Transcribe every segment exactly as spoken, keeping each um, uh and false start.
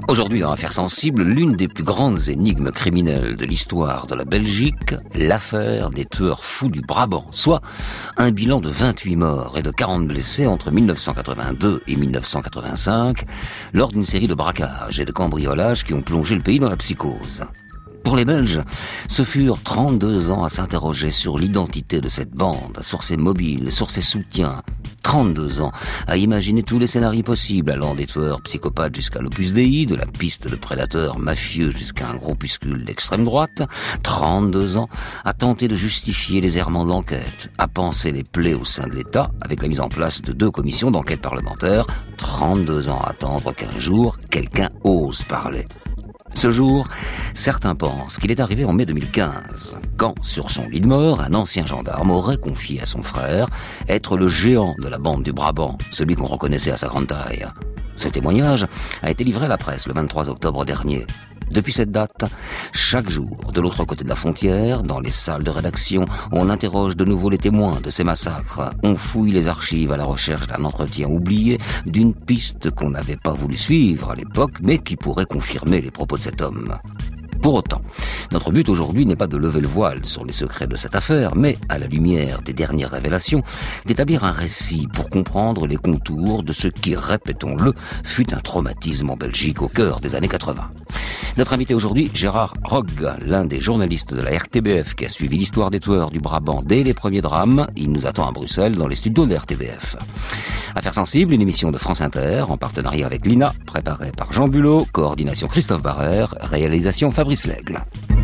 Aujourd'hui, dans Affaires sensibles, l'une des plus grandes énigmes criminelles de l'histoire de la Belgique, l'affaire des tueurs fous du Brabant, soit un bilan de vingt-huit morts et de quarante blessés entre mille neuf cent quatre-vingt-deux et mille neuf cent quatre-vingt-cinq, lors d'une série de braquages et de cambriolages qui ont plongé le pays dans la psychose. Pour les Belges, ce furent trente-deux ans à s'interroger sur l'identité de cette bande, sur ses mobiles, sur ses soutiens. trente-deux ans à imaginer tous les scénarios possibles, allant des tueurs psychopathes jusqu'à l'Opus Dei, de la piste de prédateurs mafieux jusqu'à un groupuscule d'extrême droite. trente-deux ans à tenter de justifier les errements de l'enquête, à panser les plaies au sein de l'État, avec la mise en place de deux commissions d'enquête parlementaire. trente-deux ans à attendre qu'un jour, quelqu'un ose parler. Ce jour, certains pensent qu'il est arrivé en mai deux mille quinze, quand, sur son lit de mort, un ancien gendarme aurait confié à son frère être le géant de la bande du Brabant, celui qu'on reconnaissait à sa grande taille. Ce témoignage a été livré à la presse le vingt-trois octobre dernier. Depuis cette date, chaque jour, de l'autre côté de la frontière, dans les salles de rédaction, on interroge de nouveau les témoins de ces massacres. On fouille les archives à la recherche d'un entretien oublié, d'une piste qu'on n'avait pas voulu suivre à l'époque, mais qui pourrait confirmer les propos de cet homme. Pour autant, notre but aujourd'hui n'est pas de lever le voile sur les secrets de cette affaire, mais, à la lumière des dernières révélations, d'établir un récit pour comprendre les contours de ce qui, répétons-le, fut un traumatisme en Belgique au cœur des années quatre-vingts. Notre invité aujourd'hui, Gérard Rogge, l'un des journalistes de la R T B F qui a suivi l'histoire des tueurs du Brabant dès les premiers drames. Il nous attend à Bruxelles dans les studios de la R T B F. Affaires sensibles, une émission de France Inter en partenariat avec l'I N A, préparée par Jean Bulot, coordination Christophe Barrère, réalisation Fabrice Lègle.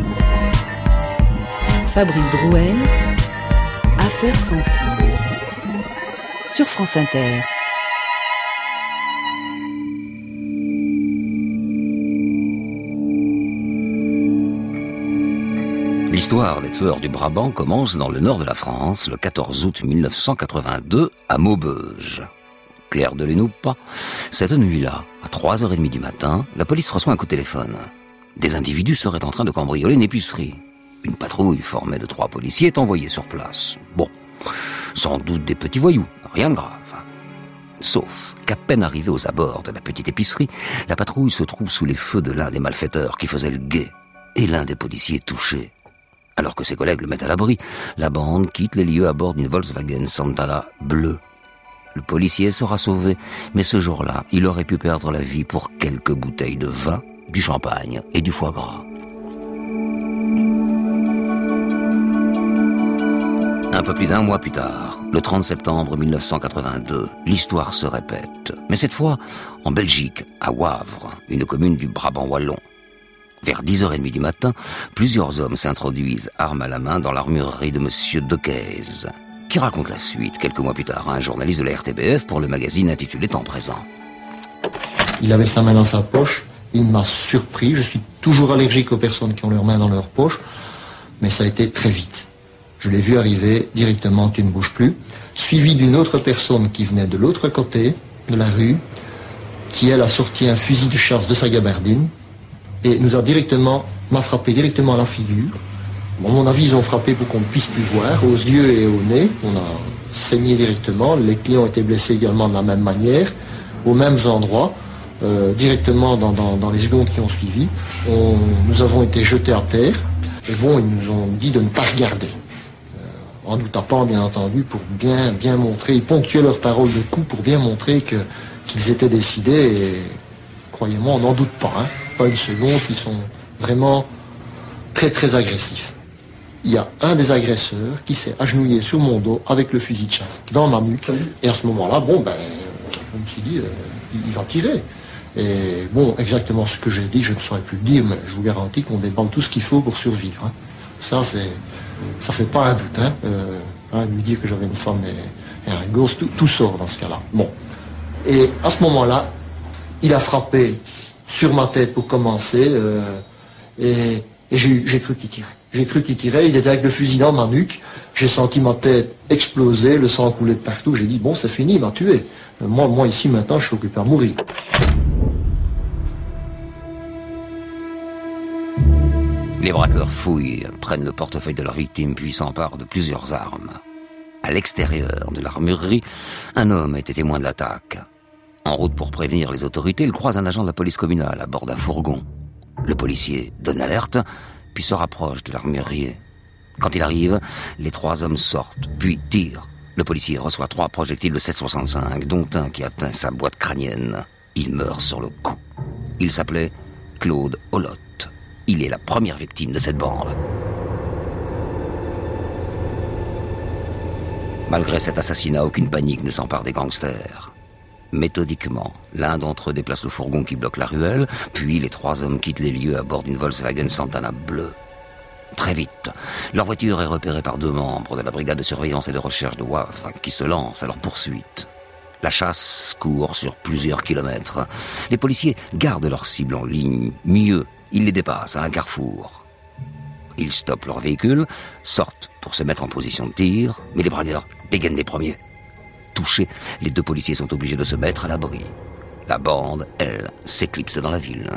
Fabrice Drouel, Affaires sensibles, sur France Inter. L'histoire des tueurs du Brabant commence dans le nord de la France, le quatorze août mille neuf cent quatre-vingt-deux, à Maubeuge. Clair de lune ou pas, cette nuit-là, à trois heures trente du matin, la police reçoit un coup de téléphone. Des individus seraient en train de cambrioler une épicerie. Une patrouille formée de trois policiers est envoyée sur place. Bon, sans doute des petits voyous, rien de grave. Sauf qu'à peine arrivée aux abords de la petite épicerie, la patrouille se trouve sous les feux de l'un des malfaiteurs qui faisait le guet, et l'un des policiers est touché. Alors que ses collègues le mettent à l'abri, la bande quitte les lieux à bord d'une Volkswagen Santana bleue. Le policier sera sauvé, mais ce jour-là, il aurait pu perdre la vie pour quelques bouteilles de vin, du champagne et du foie gras. Un peu plus d'un mois plus tard, le trente septembre mille neuf cent quatre-vingt-deux, l'histoire se répète. Mais cette fois, en Belgique, à Wavre, une commune du Brabant wallon. Vers dix heures trente du matin, plusieurs hommes s'introduisent, armes à la main, dans l'armurerie de monsieur Decaise, qui raconte la suite, quelques mois plus tard, à un journaliste de la R T B F pour le magazine intitulé Temps présent. Il avait sa main dans sa poche, il m'a surpris, je suis toujours allergique aux personnes qui ont leurs mains dans leur poche, mais ça a été très vite. Je l'ai vu arriver directement, tu ne bouges plus, suivi d'une autre personne qui venait de l'autre côté de la rue, qui elle a sorti un fusil de chasse de sa gabardine, et nous a directement, m'a frappé directement à la figure. Bon, à mon avis, ils ont frappé pour qu'on ne puisse plus voir, aux yeux et au nez. On a saigné directement. Les clients ont été blessés également de la même manière, aux mêmes endroits, euh, directement dans, dans, dans les secondes qui ont suivi. On, nous avons été jetés à terre. Et bon, ils nous ont dit de ne pas regarder. Euh, en nous tapant, bien entendu, pour bien, bien montrer. Ils ponctuaient leurs paroles de coups pour bien montrer que, qu'ils étaient décidés. Et croyez-moi, on n'en doute pas, hein. Pas une seconde, ils sont vraiment très très agressifs. Il y a un des agresseurs qui s'est agenouillé sur mon dos avec le fusil de chasse dans ma nuque. Et à ce moment-là, bon, ben, je me suis dit, euh, il va tirer. Et bon, exactement ce que j'ai dit, je ne saurais plus le dire, mais je vous garantis qu'on déballe tout ce qu'il faut pour survivre. Hein. Ça, c'est, ça fait pas un doute. Hein. Euh, hein, lui dire que j'avais une femme et, et un gosse, tout, tout sort dans ce cas-là. Bon. Et à ce moment-là, il a frappé sur ma tête pour commencer, euh, et, et j'ai, j'ai cru qu'il tirait. J'ai cru qu'il tirait, il était avec le fusil dans ma nuque, j'ai senti ma tête exploser, le sang couler de partout, j'ai dit, bon, c'est fini, il m'a tué. Euh, moi, moi, ici, maintenant, je suis occupé à mourir. Les braqueurs fouillent, prennent le portefeuille de leur victime, puis s'emparent de plusieurs armes. À l'extérieur de l'armurerie, un homme était témoin de l'attaque. En route pour prévenir les autorités, il croise un agent de la police communale à bord d'un fourgon. Le policier donne l'alerte, puis se rapproche de l'armurier. Quand il arrive, les trois hommes sortent, puis tirent. Le policier reçoit trois projectiles de sept soixante-cinq, dont un qui atteint sa boîte crânienne. Il meurt sur le coup. Il s'appelait Claude Olotte. Il est la première victime de cette bande. Malgré cet assassinat, aucune panique ne s'empare des gangsters. Méthodiquement, l'un d'entre eux déplace le fourgon qui bloque la ruelle, puis les trois hommes quittent les lieux à bord d'une Volkswagen Santana bleue. Très vite, leur voiture est repérée par deux membres de la brigade de surveillance et de recherche de Wavre qui se lancent à leur poursuite. La chasse court sur plusieurs kilomètres. Les policiers gardent leur cible en ligne. Mieux, ils les dépassent à un carrefour. Ils stoppent leur véhicule, sortent pour se mettre en position de tir, mais les braqueurs dégainent les premiers. Touchés, les deux policiers sont obligés de se mettre à l'abri. La bande, elle, s'éclipse dans la ville.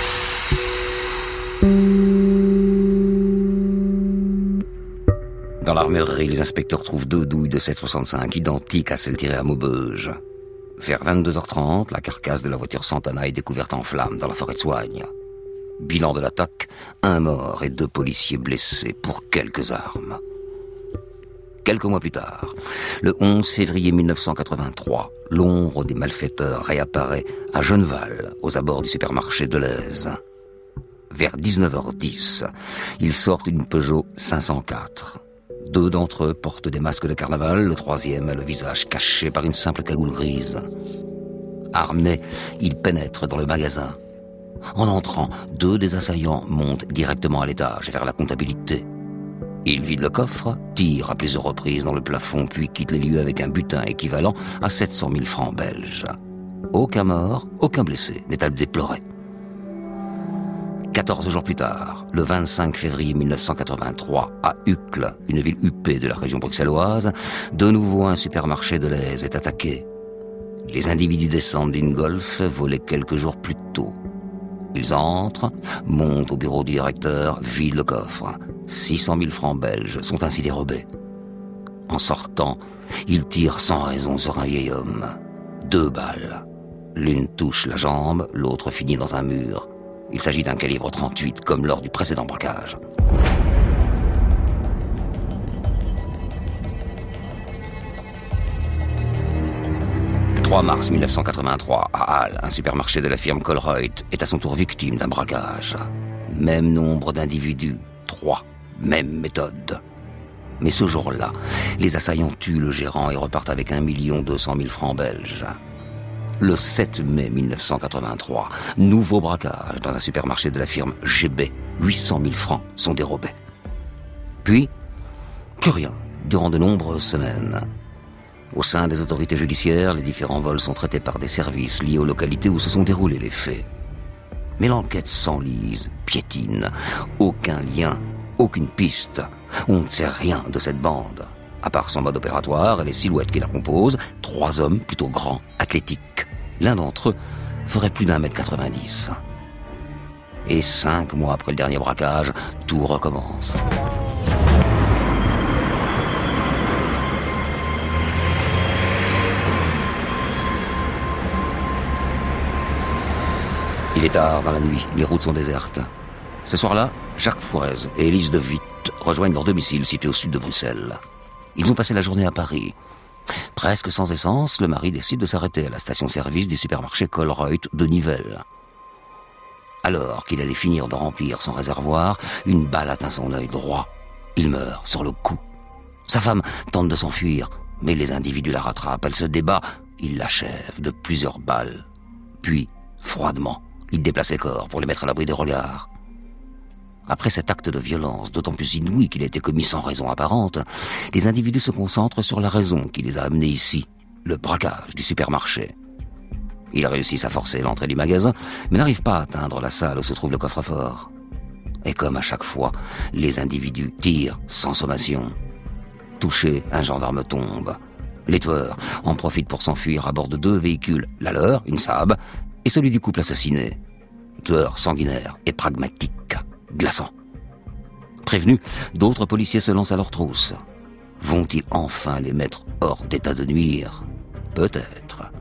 Dans l'armurerie, les inspecteurs trouvent deux douilles de sept soixante-cinq identiques à celles tirées à Maubeuge. Vers vingt-deux heures trente, la carcasse de la voiture Santana est découverte en flammes dans la forêt de Soigne. Bilan de l'attaque, un mort et deux policiers blessés pour quelques armes. Quelques mois plus tard, le onze février mille neuf cent quatre-vingt-trois, l'ombre des malfaiteurs réapparaît à Genneval, aux abords du supermarché Deleuze. Vers dix-neuf heures dix, ils sortent une Peugeot cinq cent quatre. Deux d'entre eux portent des masques de carnaval, le troisième a le visage caché par une simple cagoule grise. Armés, ils pénètrent dans le magasin. En entrant, deux des assaillants montent directement à l'étage vers la comptabilité. Ils vident le coffre, tirent à plusieurs reprises dans le plafond, puis quittent les lieux avec un butin équivalent à sept cent mille francs belges. Aucun mort, aucun blessé n'est à déplorer. Quatorze jours plus tard, le vingt-cinq février mille neuf cent quatre-vingt-trois, à Uccle, une ville huppée de la région bruxelloise, de nouveau un supermarché de l'Aise est attaqué. Les individus descendent d'une Golf volée quelques jours plus tôt. Ils entrent, montent au bureau du directeur, vident le coffre. six cent mille francs belges sont ainsi dérobés. En sortant, ils tirent sans raison sur un vieil homme. Deux balles. L'une touche la jambe, l'autre finit dans un mur. Il s'agit d'un calibre trente-huit, comme lors du précédent braquage. Le trois mars mille neuf cent quatre-vingt-trois, à Halle, un supermarché de la firme Colruyt est à son tour victime d'un braquage. Même nombre d'individus, trois, même méthode. Mais ce jour-là, les assaillants tuent le gérant et repartent avec un million deux cent mille francs belges. Le sept mai mille neuf cent quatre-vingt-trois, nouveau braquage dans un supermarché de la firme G B. huit cent mille francs sont dérobés. Puis, plus rien, durant de nombreuses semaines. Au sein des autorités judiciaires, les différents vols sont traités par des services liés aux localités où se sont déroulés les faits. Mais l'enquête s'enlise, piétine. Aucun lien, aucune piste. On ne sait rien de cette bande. À part son mode opératoire et les silhouettes qui la composent, trois hommes plutôt grands, athlétiques. L'un d'entre eux ferait plus d'un mètre quatre-vingt-dix. Et cinq mois après le dernier braquage, tout recommence. Il est tard dans la nuit, les routes sont désertes. Ce soir-là, Jacques Fouez et Élise de Witt rejoignent leur domicile situé au sud de Bruxelles. Ils ont passé la journée à Paris. Presque sans essence, le mari décide de s'arrêter à la station-service du supermarché Colruyt de Nivelles. Alors qu'il allait finir de remplir son réservoir, une balle atteint son œil droit. Il meurt sur le coup. Sa femme tente de s'enfuir, mais les individus la rattrapent. Elle se débat, il l'achève de plusieurs balles. Puis, froidement, il déplace les corps pour les mettre à l'abri des regards. Après cet acte de violence, d'autant plus inouï qu'il a été commis sans raison apparente, les individus se concentrent sur la raison qui les a amenés ici, le braquage du supermarché. Ils réussissent à forcer l'entrée du magasin, mais n'arrivent pas à atteindre la salle où se trouve le coffre-fort. Et comme à chaque fois, les individus tirent sans sommation. Touché, un gendarme tombe. Les tueurs en profitent pour s'enfuir à bord de deux véhicules, la leur, une Saab, et celui du couple assassiné. Tueur sanguinaire et pragmatique. Glaçant. Prévenus, d'autres policiers se lancent à leur trousse. Vont-ils enfin les mettre hors d'état de nuire ? Peut-être.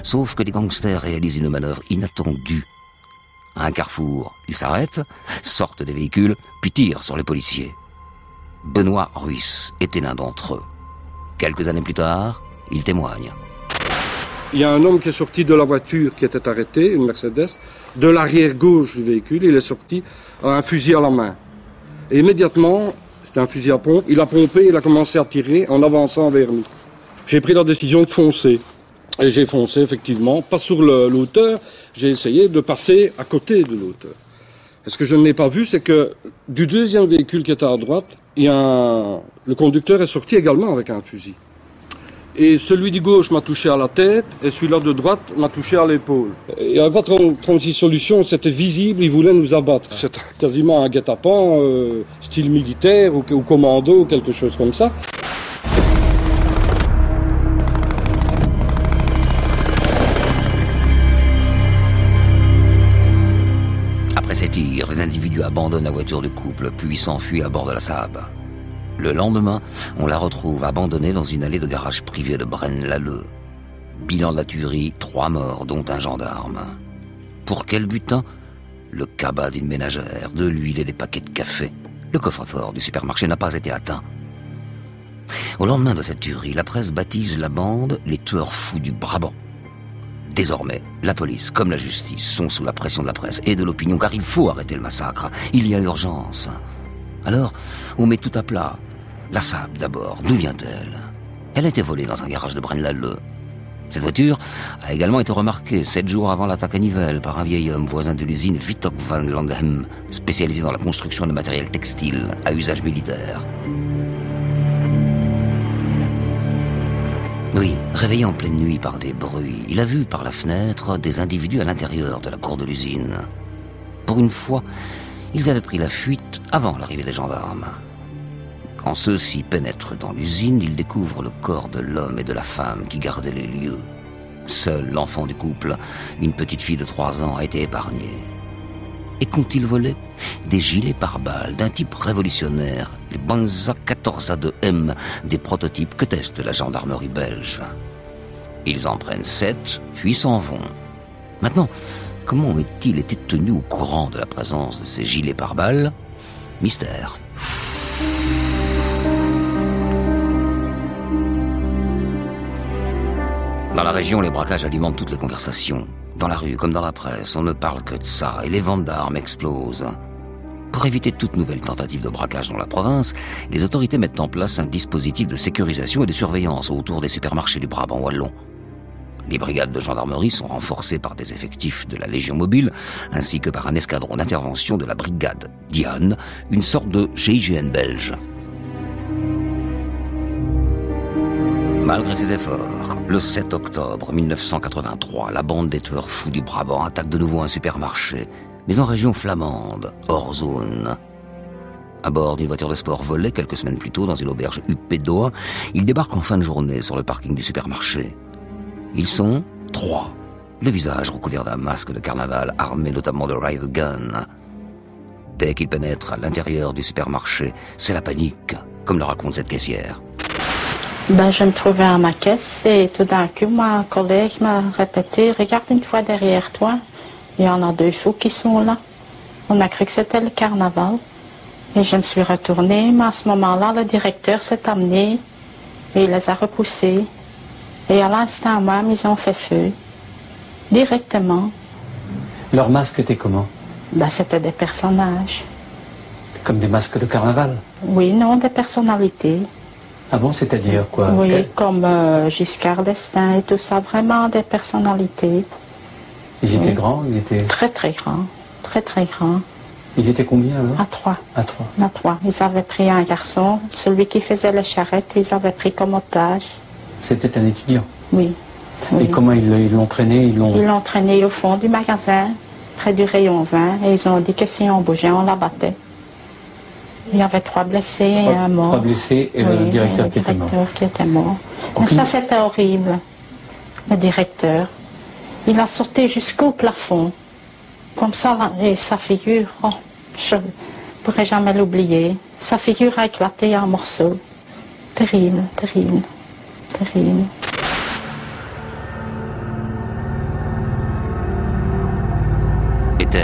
Sauf que les gangsters réalisent une manœuvre inattendue. À un carrefour, ils s'arrêtent, sortent des véhicules, puis tirent sur les policiers. Benoît Ruiz était l'un d'entre eux. Quelques années plus tard, il témoigne. Il y a un homme qui est sorti de la voiture qui était arrêtée, une Mercedes, de l'arrière gauche du véhicule. Il est sorti à un fusil à la main. Et immédiatement, c'était un fusil à pompe, il a pompé, il a commencé à tirer en avançant vers nous. J'ai pris la décision de foncer. Et j'ai foncé effectivement, pas sur le, l'auteur, j'ai essayé de passer à côté de l'auteur. Et ce que je n'ai pas vu, c'est que du deuxième véhicule qui était à droite, il y a un... le conducteur est sorti également avec un fusil. Et celui du gauche m'a touché à la tête, et celui-là de droite m'a touché à l'épaule. Il n'y avait pas trente-six solutions, c'était visible, ils voulaient nous abattre. C'était quasiment un guet-apens, euh, style militaire ou, ou commando, ou quelque chose comme ça. Après ces tirs, les individus abandonnent la voiture du couple, puis s'enfuient à bord de la Saab. Le lendemain, on la retrouve abandonnée dans une allée de garage privé de Braine-l'Alleud. Bilan de la tuerie, trois morts, dont un gendarme. Pour quel butin? Le cabas d'une ménagère, de l'huile et des paquets de café. Le coffre-fort du supermarché n'a pas été atteint. Au lendemain de cette tuerie, la presse baptise la bande les tueurs fous du Brabant. Désormais, la police comme la justice sont sous la pression de la presse et de l'opinion, car il faut arrêter le massacre. Il y a urgence. Alors, on met tout à plat. La Saab d'abord, d'où vient-elle? Elle a été volée dans un garage de Braine-l'Alleud. Cette voiture a également été remarquée sept jours avant l'attaque à Nivelles par un vieil homme voisin de l'usine Vitok van Landhem, spécialisé dans la construction de matériel textile à usage militaire. Oui, réveillé en pleine nuit par des bruits, il a vu par la fenêtre des individus à l'intérieur de la cour de l'usine. Pour une fois, ils avaient pris la fuite avant l'arrivée des gendarmes. Quand ceux-ci pénètrent dans l'usine, ils découvrent le corps de l'homme et de la femme qui gardaient les lieux. Seul l'enfant du couple, une petite fille de trois ans, a été épargné. Et qu'ont-ils volé? Des gilets pare-balles d'un type révolutionnaire, les Banza quatorze A deux M, des prototypes que teste la gendarmerie belge. Ils en prennent sept, puis s'en vont. Maintenant, comment ont-ils été tenus au courant de la présence de ces gilets pare-balles? Mystère. Dans la région, les braquages alimentent toutes les conversations. Dans la rue, comme dans la presse, on ne parle que de ça, et les ventes d'armes explosent. Pour éviter toute nouvelle tentative de braquage dans la province, les autorités mettent en place un dispositif de sécurisation et de surveillance autour des supermarchés du Brabant wallon. Les brigades de gendarmerie sont renforcées par des effectifs de la Légion mobile, ainsi que par un escadron d'intervention de la brigade Diane, une sorte de G I G N belge. Malgré ces efforts, le sept octobre mille neuf cent quatre-vingt-trois, la bande des tueurs fous du Brabant attaque de nouveau un supermarché, mais en région flamande, hors zone. À bord d'une voiture de sport volée quelques semaines plus tôt dans une auberge huppée d'eau, ils débarquent en fin de journée sur le parking du supermarché. Ils sont trois, le visage recouvert d'un masque de carnaval armé notamment de riot gun. Dès qu'ils pénètrent à l'intérieur du supermarché, c'est la panique, comme le raconte cette caissière. Ben, je me trouvais à ma caisse et tout d'un coup, mon collègue m'a répété « Regarde une fois derrière toi, il y en a deux fous qui sont là. » On a cru que c'était le carnaval. Et je me suis retournée, mais à ce moment-là, le directeur s'est amené et il les a repoussés. Et à l'instant même, ils ont fait feu. Directement. Leur masque était comment? Ben, c'était des personnages. Comme des masques de carnaval? Oui, non, des personnalités. Ah bon, c'est-à-dire quoi? Oui, Quel... comme euh, Giscard d'Estaing et tout ça, vraiment des personnalités. Ils étaient oui. grands? Ils étaient... Très, très grands. Très, très grands. Ils étaient combien alors? À trois. À trois. À trois. Ils avaient pris un garçon, celui qui faisait les charrettes, ils avaient pris comme otage. C'était un étudiant? Oui. Et oui. comment ils, ils l'ont traîné? Ils l'ont ils l'ont traîné au fond du magasin, près du rayon vin, et ils ont dit que si on bougeait, on l'abattait. Il y avait trois blessés trois, et un mort. Trois blessés et oui, le directeur, et le qui, directeur était mort. qui était mort. Aucune... Mais ça, c'était horrible. Le directeur, il a sauté jusqu'au plafond. Comme ça, et sa figure, oh, je ne pourrai jamais l'oublier. Sa figure a éclaté en morceaux. Terrible, terrible, terrible.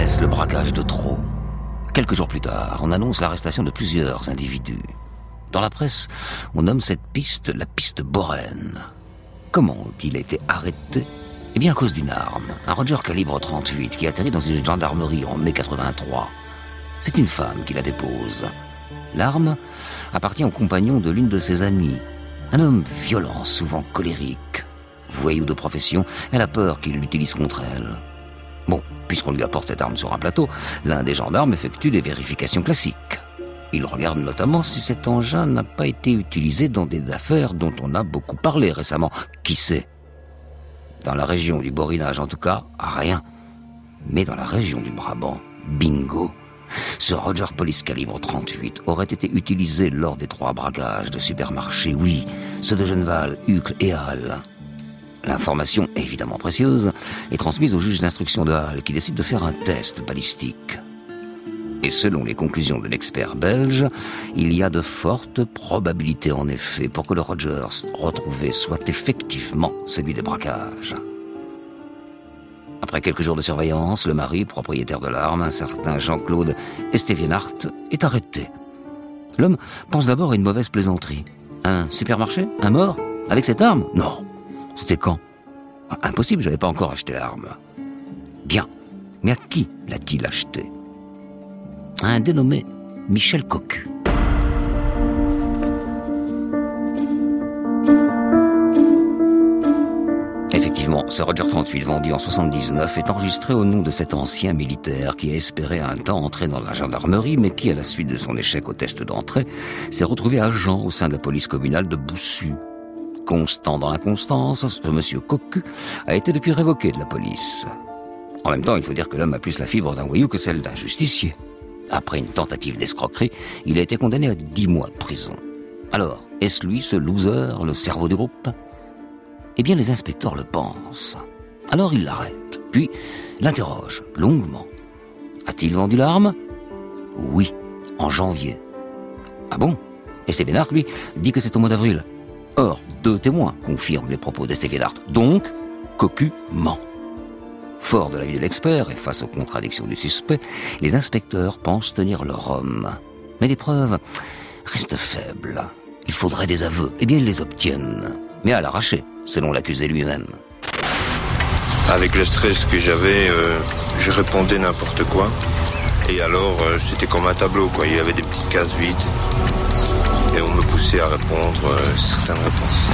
Est-ce le braquage de trop ? Quelques jours plus tard, on annonce l'arrestation de plusieurs individus. Dans la presse, on nomme cette piste la piste Boren. Comment ont-ils été arrêtés ? Eh bien à cause d'une arme, un Roger calibre trente-huit qui atterrit dans une gendarmerie en mai quatre-vingt-trois. C'est une femme qui la dépose. L'arme appartient au compagnon de l'une de ses amies. Un homme violent, souvent colérique. Voyou de profession, elle a peur qu'il l'utilise contre elle. Bon, puisqu'on lui apporte cette arme sur un plateau, l'un des gendarmes effectue des vérifications classiques. Il regarde notamment si cet engin n'a pas été utilisé dans des affaires dont on a beaucoup parlé récemment. Qui sait ? Dans la région du Borinage, en tout cas, rien. Mais dans la région du Brabant, bingo. Ce Roger Police calibre trente-huit aurait été utilisé lors des trois braquages de supermarchés, oui, ceux de Genneval, Uccle et Halle. L'information, évidemment précieuse, est transmise au juge d'instruction de Halle qui décide de faire un test balistique. Et selon les conclusions de l'expert belge, il y a de fortes probabilités en effet pour que le Rogers retrouvé soit effectivement celui des braquages. Après quelques jours de surveillance, le mari, propriétaire de l'arme, un certain Jean-Claude Estevienhart, est arrêté. L'homme pense d'abord à une mauvaise plaisanterie. Un supermarché ? Un mort ? Avec cette arme ? Non. C'était quand ? Impossible, j'avais pas encore acheté l'arme. Bien. Mais à qui l'a-t-il acheté ? À un dénommé Michel Cocu. Effectivement, ce Roger trente-huit vendu en soixante-dix-neuf est enregistré au nom de cet ancien militaire qui a espéré un temps entrer dans la gendarmerie, mais qui, à la suite de son échec au test d'entrée, s'est retrouvé agent au sein de la police communale de Boussu. Constant dans l'inconstance, ce monsieur Cocu a été depuis révoqué de la police. En même temps, il faut dire que l'homme a plus la fibre d'un voyou que celle d'un justicier. Après une tentative d'escroquerie, il a été condamné à dix mois de prison. Alors, est-ce lui, ce loser, le cerveau du groupe ? Eh bien, les inspecteurs le pensent. Alors, ils l'arrêtent, puis l'interrogent longuement. A-t-il vendu l'arme ? Oui, en janvier. Ah bon ? Estevienhart, lui, dit que c'est au mois d'avril. Or, deux témoins confirment les propos d'Estevienhart. Donc, Cocu ment. Fort de l'avis de l'expert et face aux contradictions du suspect, les inspecteurs pensent tenir leur homme. Mais les preuves restent faibles. Il faudrait des aveux. Eh bien, ils les obtiennent. Mais à l'arraché, selon l'accusé lui-même. Avec le stress que j'avais, euh, je répondais n'importe quoi. Et alors, euh, c'était comme un tableau, quoi. Il y avait des petites cases vides. Et on me poussait à répondre euh, certaines réponses.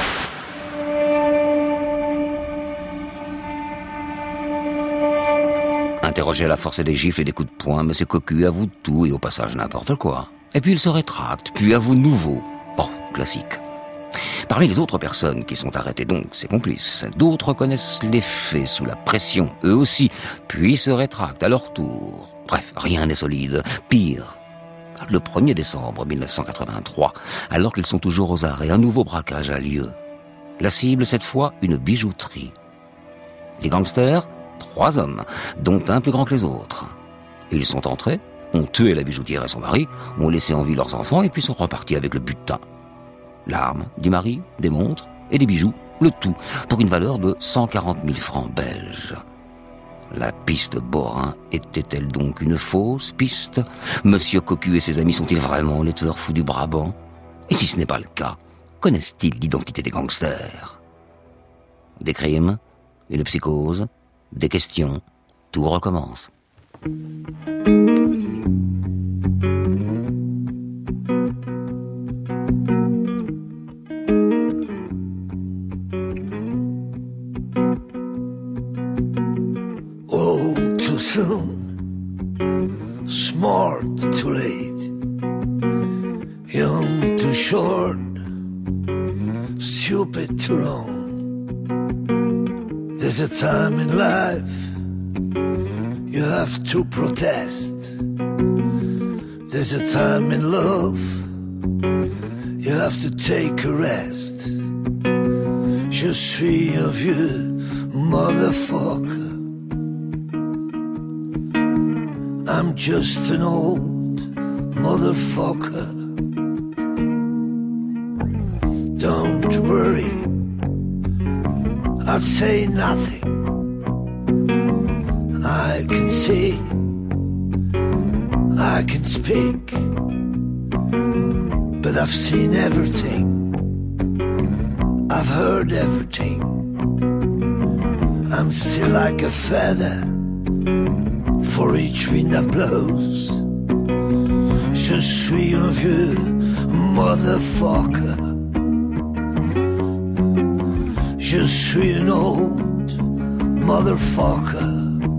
Interrogé à la force des gifles et des coups de poing, M. Cocu avoue tout et au passage n'importe quoi. Et puis il se rétracte, puis avoue de nouveau. Bon, classique. Parmi les autres personnes qui sont arrêtées donc, ses complices, d'autres connaissent les faits sous la pression, eux aussi, puis se rétractent à leur tour. Bref, rien n'est solide. Pire, le premier décembre mille neuf cent quatre-vingt-trois, alors qu'ils sont toujours aux arrêts, un nouveau braquage a lieu. La cible, cette fois, une bijouterie. Les gangsters, trois hommes, dont un plus grand que les autres. Ils sont entrés, ont tué la bijoutière et son mari, ont laissé en vie leurs enfants et puis sont repartis avec le butin. L'arme, du mari, des montres et des bijoux, le tout, pour une valeur de cent quarante mille francs belges. La piste Borin était-elle donc une fausse piste ? Monsieur Cocu et ses amis sont-ils vraiment les tueurs fous du Brabant ? Et si ce n'est pas le cas, connaissent-ils l'identité des gangsters ? Des crimes, une psychose, des questions, tout recommence. Old too soon, smart too late, young too short, stupid too long. There's a time in life you have to protest. There's a time in love you have to take a rest. Je suis un vieux motherfucker. I'm just an old motherfucker. Don't worry, I'll say nothing. I can see, I can speak, but I've seen everything, I've heard everything. I'm still like a feather for each wind that blows. Je suis un vieux motherfucker. Je suis an old motherfucker.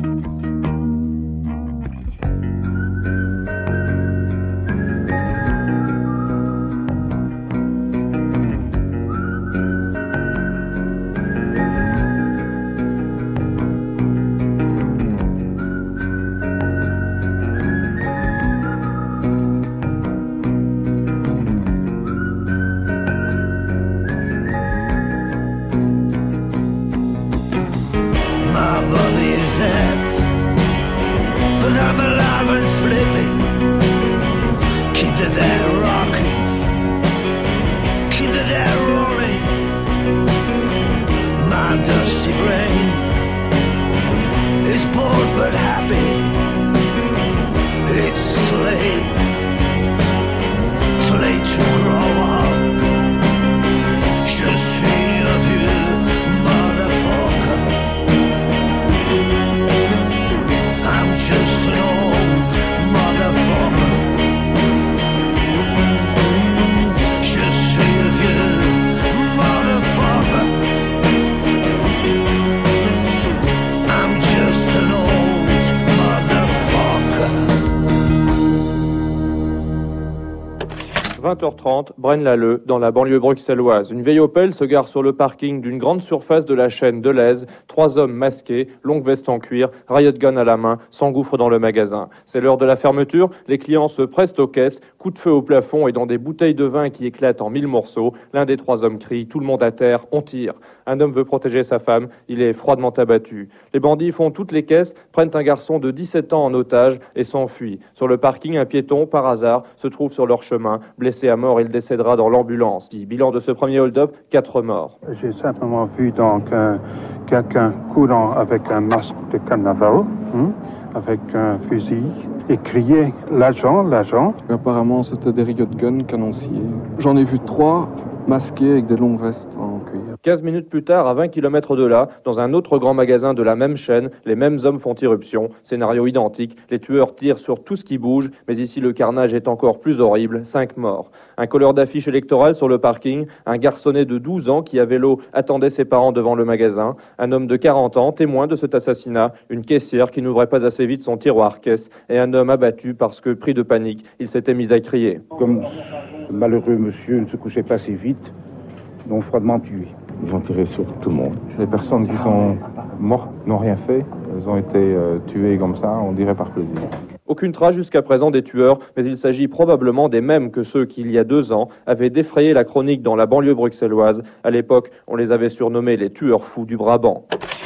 vingt heures trente, Braine-l'Alleud, dans la banlieue bruxelloise. Une vieille Opel se gare sur le parking d'une grande surface de la chaîne Delhaize. Trois hommes masqués, longue veste en cuir, riot gun à la main, s'engouffrent dans le magasin. C'est l'heure de la fermeture, les clients se pressent aux caisses, coup de feu au plafond et dans des bouteilles de vin qui éclatent en mille morceaux. L'un des trois hommes crie, tout le monde à terre, on tire. Un homme veut protéger sa femme, il est froidement abattu. Les bandits font toutes les caisses, prennent un garçon de dix-sept ans en otage et s'enfuient. Sur le parking, un piéton, par hasard, se trouve sur leur chemin. Blessé à mort, il décédera dans l'ambulance. Bilan de ce premier hold-up, quatre morts. J'ai simplement vu donc euh, quelqu'un courant avec un masque de carnaval, hein, avec un fusil, et crier « l'agent, l'agent ». Apparemment, c'était des riot guns canonciers. J'en ai vu trois masqués avec des longues vestes en cuir. quinze minutes plus tard, à vingt kilomètres de là, dans un autre grand magasin de la même chaîne, les mêmes hommes font irruption. Scénario identique, les tueurs tirent sur tout ce qui bouge, mais ici le carnage est encore plus horrible, cinq morts. Un colleur d'affiches électorales sur le parking, un garçonnet de douze ans qui à vélo attendait ses parents devant le magasin, un homme de quarante ans, témoin de cet assassinat, une caissière qui n'ouvrait pas assez vite son tiroir-caisse, et un homme abattu parce que, pris de panique, il s'était mis à crier. Comme ce malheureux monsieur ne se couchait pas assez vite, l'ont froidement tué. Ils ont tiré sur tout le monde. Les personnes qui sont mortes n'ont rien fait. Elles ont été euh, tuées comme ça, on dirait par plaisir. Aucune trace jusqu'à présent des tueurs, mais il s'agit probablement des mêmes que ceux qui, il y a deux ans, avaient défrayé la chronique dans la banlieue bruxelloise. À l'époque, on les avait surnommés les tueurs fous du Brabant.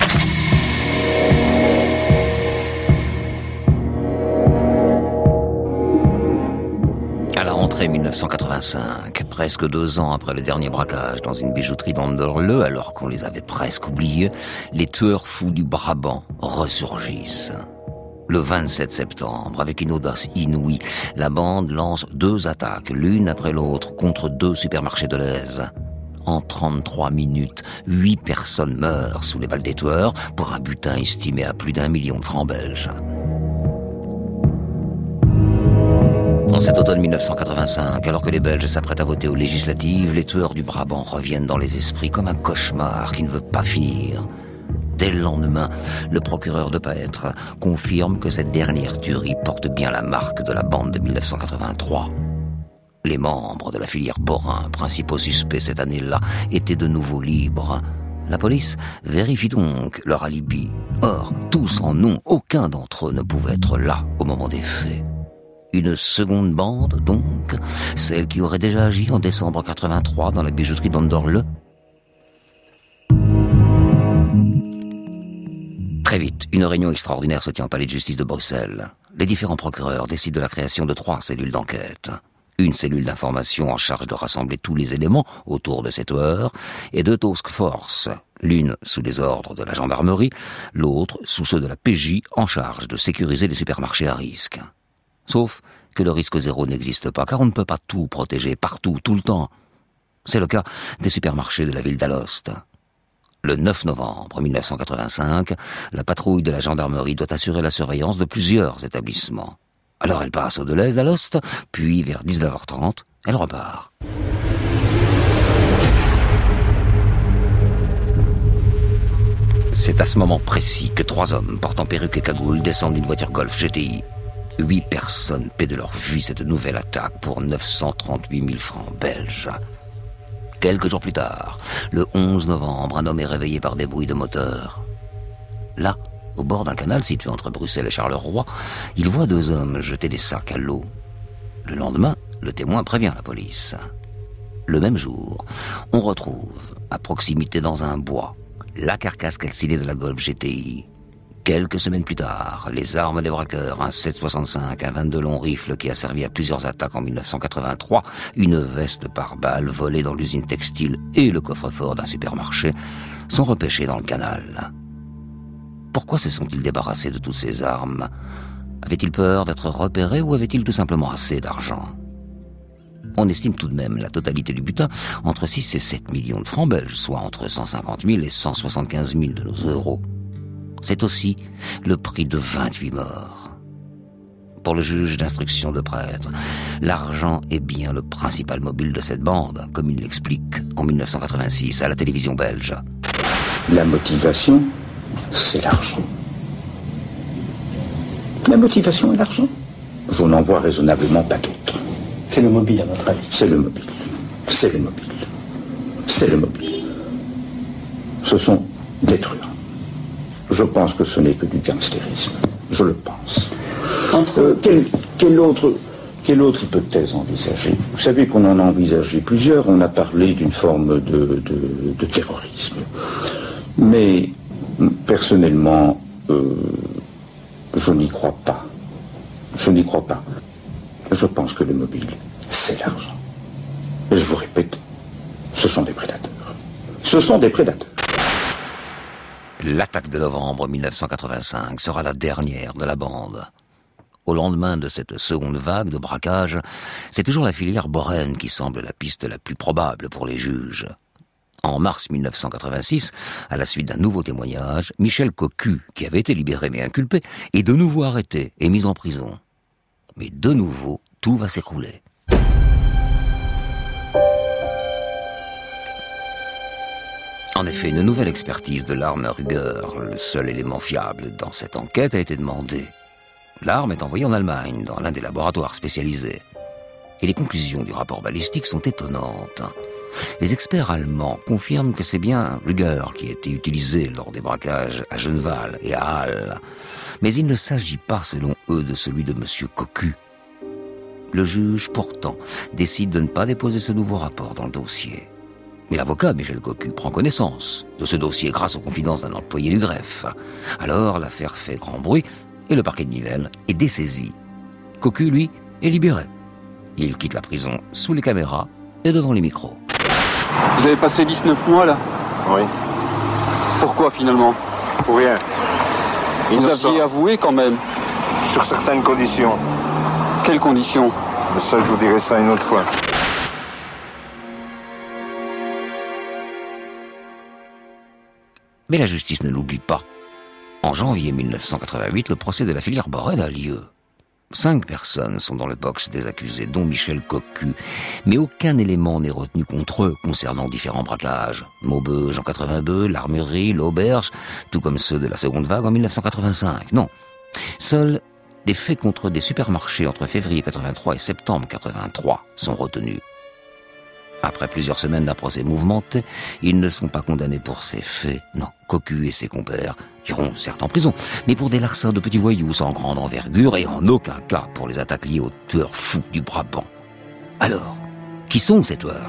Rentrée mille neuf cent quatre-vingt-cinq, presque deux ans après le dernier braquage dans une bijouterie d'Anderle, alors qu'on les avait presque oubliés, les tueurs fous du Brabant ressurgissent. Le vingt-sept septembre, avec une audace inouïe, la bande lance deux attaques, l'une après l'autre, contre deux supermarchés de l'Aise. En trente-trois minutes, huit personnes meurent sous les balles des tueurs, pour un butin estimé à plus d'un million de francs belges. En cet automne mille neuf cent quatre-vingt-cinq, alors que les Belges s'apprêtent à voter aux législatives, les tueurs du Brabant reviennent dans les esprits comme un cauchemar qui ne veut pas finir. Dès le lendemain, le procureur de Paêtre confirme que cette dernière tuerie porte bien la marque de la bande de mille neuf cent quatre-vingt-trois. Les membres de la filière Borin, principaux suspects cette année-là, étaient de nouveau libres. La police vérifie donc leur alibi. Or, tous en ont, aucun d'entre eux ne pouvait être là au moment des faits. Une seconde bande, donc, celle qui aurait déjà agi en décembre quatre-vingt-trois dans la bijouterie d'Anderle. Très vite, une réunion extraordinaire se tient au palais de justice de Bruxelles. Les différents procureurs décident de la création de trois cellules d'enquête. Une cellule d'information en charge de rassembler tous les éléments autour de ces tueurs, et deux task force, l'une sous les ordres de la gendarmerie, l'autre sous ceux de la P J en charge de sécuriser les supermarchés à risque. Sauf que le risque zéro n'existe pas, car on ne peut pas tout protéger, partout, tout le temps. C'est le cas des supermarchés de la ville d'Alost. Le neuf novembre mille neuf cent quatre-vingt-cinq, la patrouille de la gendarmerie doit assurer la surveillance de plusieurs établissements. Alors elle passe au Deleuze d'Alost, puis vers dix-neuf heures trente, elle repart. C'est à ce moment précis que trois hommes portant perruque et cagoule descendent d'une voiture Golf G T I. Huit personnes paient de leur vie cette nouvelle attaque pour neuf cent trente-huit mille francs belges. Quelques jours plus tard, le onze novembre, un homme est réveillé par des bruits de moteur. Là, au bord d'un canal situé entre Bruxelles et Charleroi, il voit deux hommes jeter des sacs à l'eau. Le lendemain, le témoin prévient la police. Le même jour, on retrouve, à proximité dans un bois, la carcasse calcinée de la Golf G T I. Quelques semaines plus tard, les armes des braqueurs, un sept soixante-cinq, un vingt-deux long rifle qui a servi à plusieurs attaques en mille neuf cent quatre-vingt-trois, une veste par balle volée dans l'usine textile et le coffre-fort d'un supermarché sont repêchés dans le canal. Pourquoi se sont-ils débarrassés de toutes ces armes? Avaient-ils peur d'être repérés ou avaient-ils tout simplement assez d'argent? On estime tout de même la totalité du butin entre six et sept millions de francs belges, soit entre cent cinquante mille et cent soixante-quinze mille de nos euros. C'est aussi le prix de vingt-huit morts. Pour le juge d'instruction de prêtre, l'argent est bien le principal mobile de cette bande, comme il l'explique en mille neuf cent quatre-vingt-six à la télévision belge. La motivation, c'est l'argent. La motivation est l'argent. Je n'en vois raisonnablement pas d'autre. C'est le mobile, à votre avis? C'est le mobile. C'est le mobile. C'est le mobile. Ce sont des truands. Je pense que ce n'est que du gangstérisme. Je le pense. Entre... Euh, quelle, quelle autre, quelle autre hypothèse envisager? Vous savez qu'on en a envisagé plusieurs. On a parlé d'une forme de, de, de terrorisme. Mais, personnellement, euh, je n'y crois pas. Je n'y crois pas. Je pense que le mobile, c'est l'argent. Et je vous répète, ce sont des prédateurs. Ce sont des prédateurs. L'attaque de novembre mille neuf cent quatre-vingt-cinq sera la dernière de la bande. Au lendemain de cette seconde vague de braquage, c'est toujours la filière Boren qui semble la piste la plus probable pour les juges. En mars mille neuf cent quatre-vingt-six, à la suite d'un nouveau témoignage, Michel Cocu, qui avait été libéré mais inculpé, est de nouveau arrêté et mis en prison. Mais de nouveau, tout va s'écrouler. En effet, une nouvelle expertise de l'arme Ruger, le seul élément fiable dans cette enquête, a été demandée. L'arme est envoyée en Allemagne, dans l'un des laboratoires spécialisés. Et les conclusions du rapport balistique sont étonnantes. Les experts allemands confirment que c'est bien Ruger qui a été utilisé lors des braquages à Genval et à Halle. Mais il ne s'agit pas, selon eux, de celui de M. Cocu. Le juge, pourtant, décide de ne pas déposer ce nouveau rapport dans le dossier. Mais l'avocat Michel Cocu prend connaissance de ce dossier grâce aux confidences d'un employé du greffe. Alors l'affaire fait grand bruit et le parquet de Nivelles est dessaisi. Cocu, lui, est libéré. Il quitte la prison sous les caméras et devant les micros. Vous avez passé dix-neuf mois là? Oui. Pourquoi finalement? Pour rien. Vous Innocent. Aviez avoué quand même? Sur certaines conditions. Quelles conditions? Mais ça, je vous dirai ça une autre fois. Mais la justice ne l'oublie pas. En janvier mille neuf cent quatre-vingt-huit, le procès de la filière Boren a lieu. Cinq personnes sont dans le box des accusés, dont Michel Cocu. Mais aucun élément n'est retenu contre eux concernant différents braquages. Maubeuge en quatre-vingt-deux, l'Armurerie, l'Auberge, tout comme ceux de la seconde vague en mille neuf cent quatre-vingt-cinq. Non. Seuls des faits contre des supermarchés entre février quatre-vingt-trois et septembre quatre-vingt-trois sont retenus. Après plusieurs semaines d'un procès mouvementé, ils ne sont pas condamnés pour ces faits. Non, Cocu et ses compères iront certes en prison, mais pour des larcins de petits voyous sans grande envergure et en aucun cas pour les attaques liées aux tueurs fous du Brabant. Alors, qui sont ces tueurs?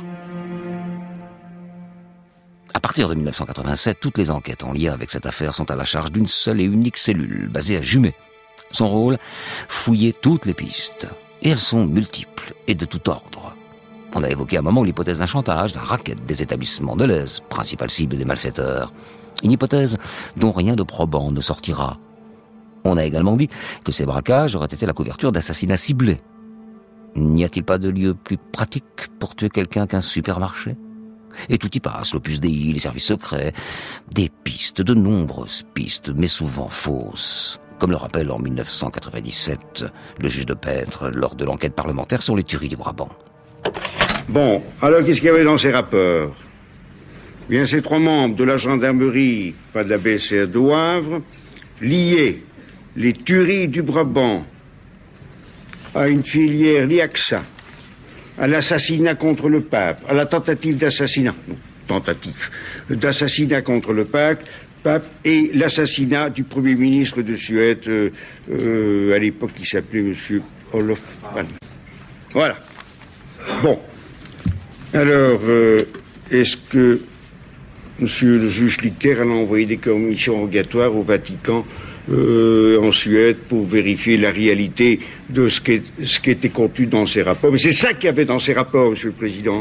À partir de mille neuf cent quatre-vingt-sept, toutes les enquêtes en lien avec cette affaire sont à la charge d'une seule et unique cellule, basée à Jumet. Son rôle, fouiller toutes les pistes. Et elles sont multiples et de tout ordre. On a évoqué à un moment l'hypothèse d'un chantage, d'un racket des établissements de l'Aise, principale cible des malfaiteurs. Une hypothèse dont rien de probant ne sortira. On a également dit que ces braquages auraient été la couverture d'assassinats ciblés. N'y a-t-il pas de lieu plus pratique pour tuer quelqu'un qu'un supermarché ? Et tout y passe, l'Opus Dei, les services secrets, des pistes, de nombreuses pistes, mais souvent fausses. Comme le rappelle en mille neuf cent quatre-vingt-dix-sept le juge de Pètre lors de l'enquête parlementaire sur les tueries du Brabant. Bon, alors qu'est-ce qu'il y avait dans ces rapports ? Bien, ces trois membres de la gendarmerie, pas de la B C R de Wavre, liaient les tueries du Brabant à une filière l'I A C S A, à l'assassinat contre le pape, à la tentative d'assassinat, non, tentative, d'assassinat contre le pape, pape et l'assassinat du Premier ministre de Suède, euh, euh, à l'époque qui s'appelait Monsieur Olof Palme. Voilà. Bon. Alors, euh, est-ce que Monsieur le juge Licker a envoyé des commissions rogatoires au Vatican, euh, en Suède, pour vérifier la réalité de ce qui, est, ce qui était contenu dans ces rapports? Mais c'est ça qu'il y avait dans ces rapports, Monsieur le Président.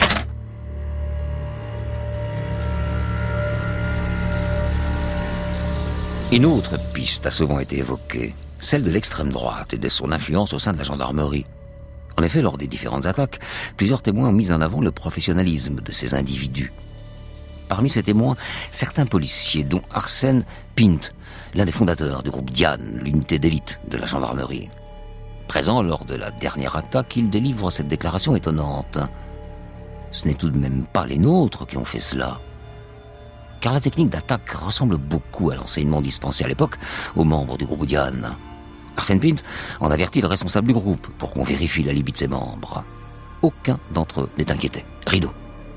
Une autre piste a souvent été évoquée, celle de l'extrême droite et de son influence au sein de la gendarmerie. En effet, lors des différentes attaques, plusieurs témoins ont mis en avant le professionnalisme de ces individus. Parmi ces témoins, certains policiers, dont Arsène Pint, l'un des fondateurs du groupe Diane, l'unité d'élite de la gendarmerie. Présent lors de la dernière attaque, il délivre cette déclaration étonnante. Ce n'est tout de même pas les nôtres qui ont fait cela. Car la technique d'attaque ressemble beaucoup à l'enseignement dispensé à l'époque aux membres du groupe Diane. Arsène Pint en avertit le responsable du groupe pour qu'on vérifie la libye de ses membres. Aucun d'entre eux n'est inquiété. Rideau.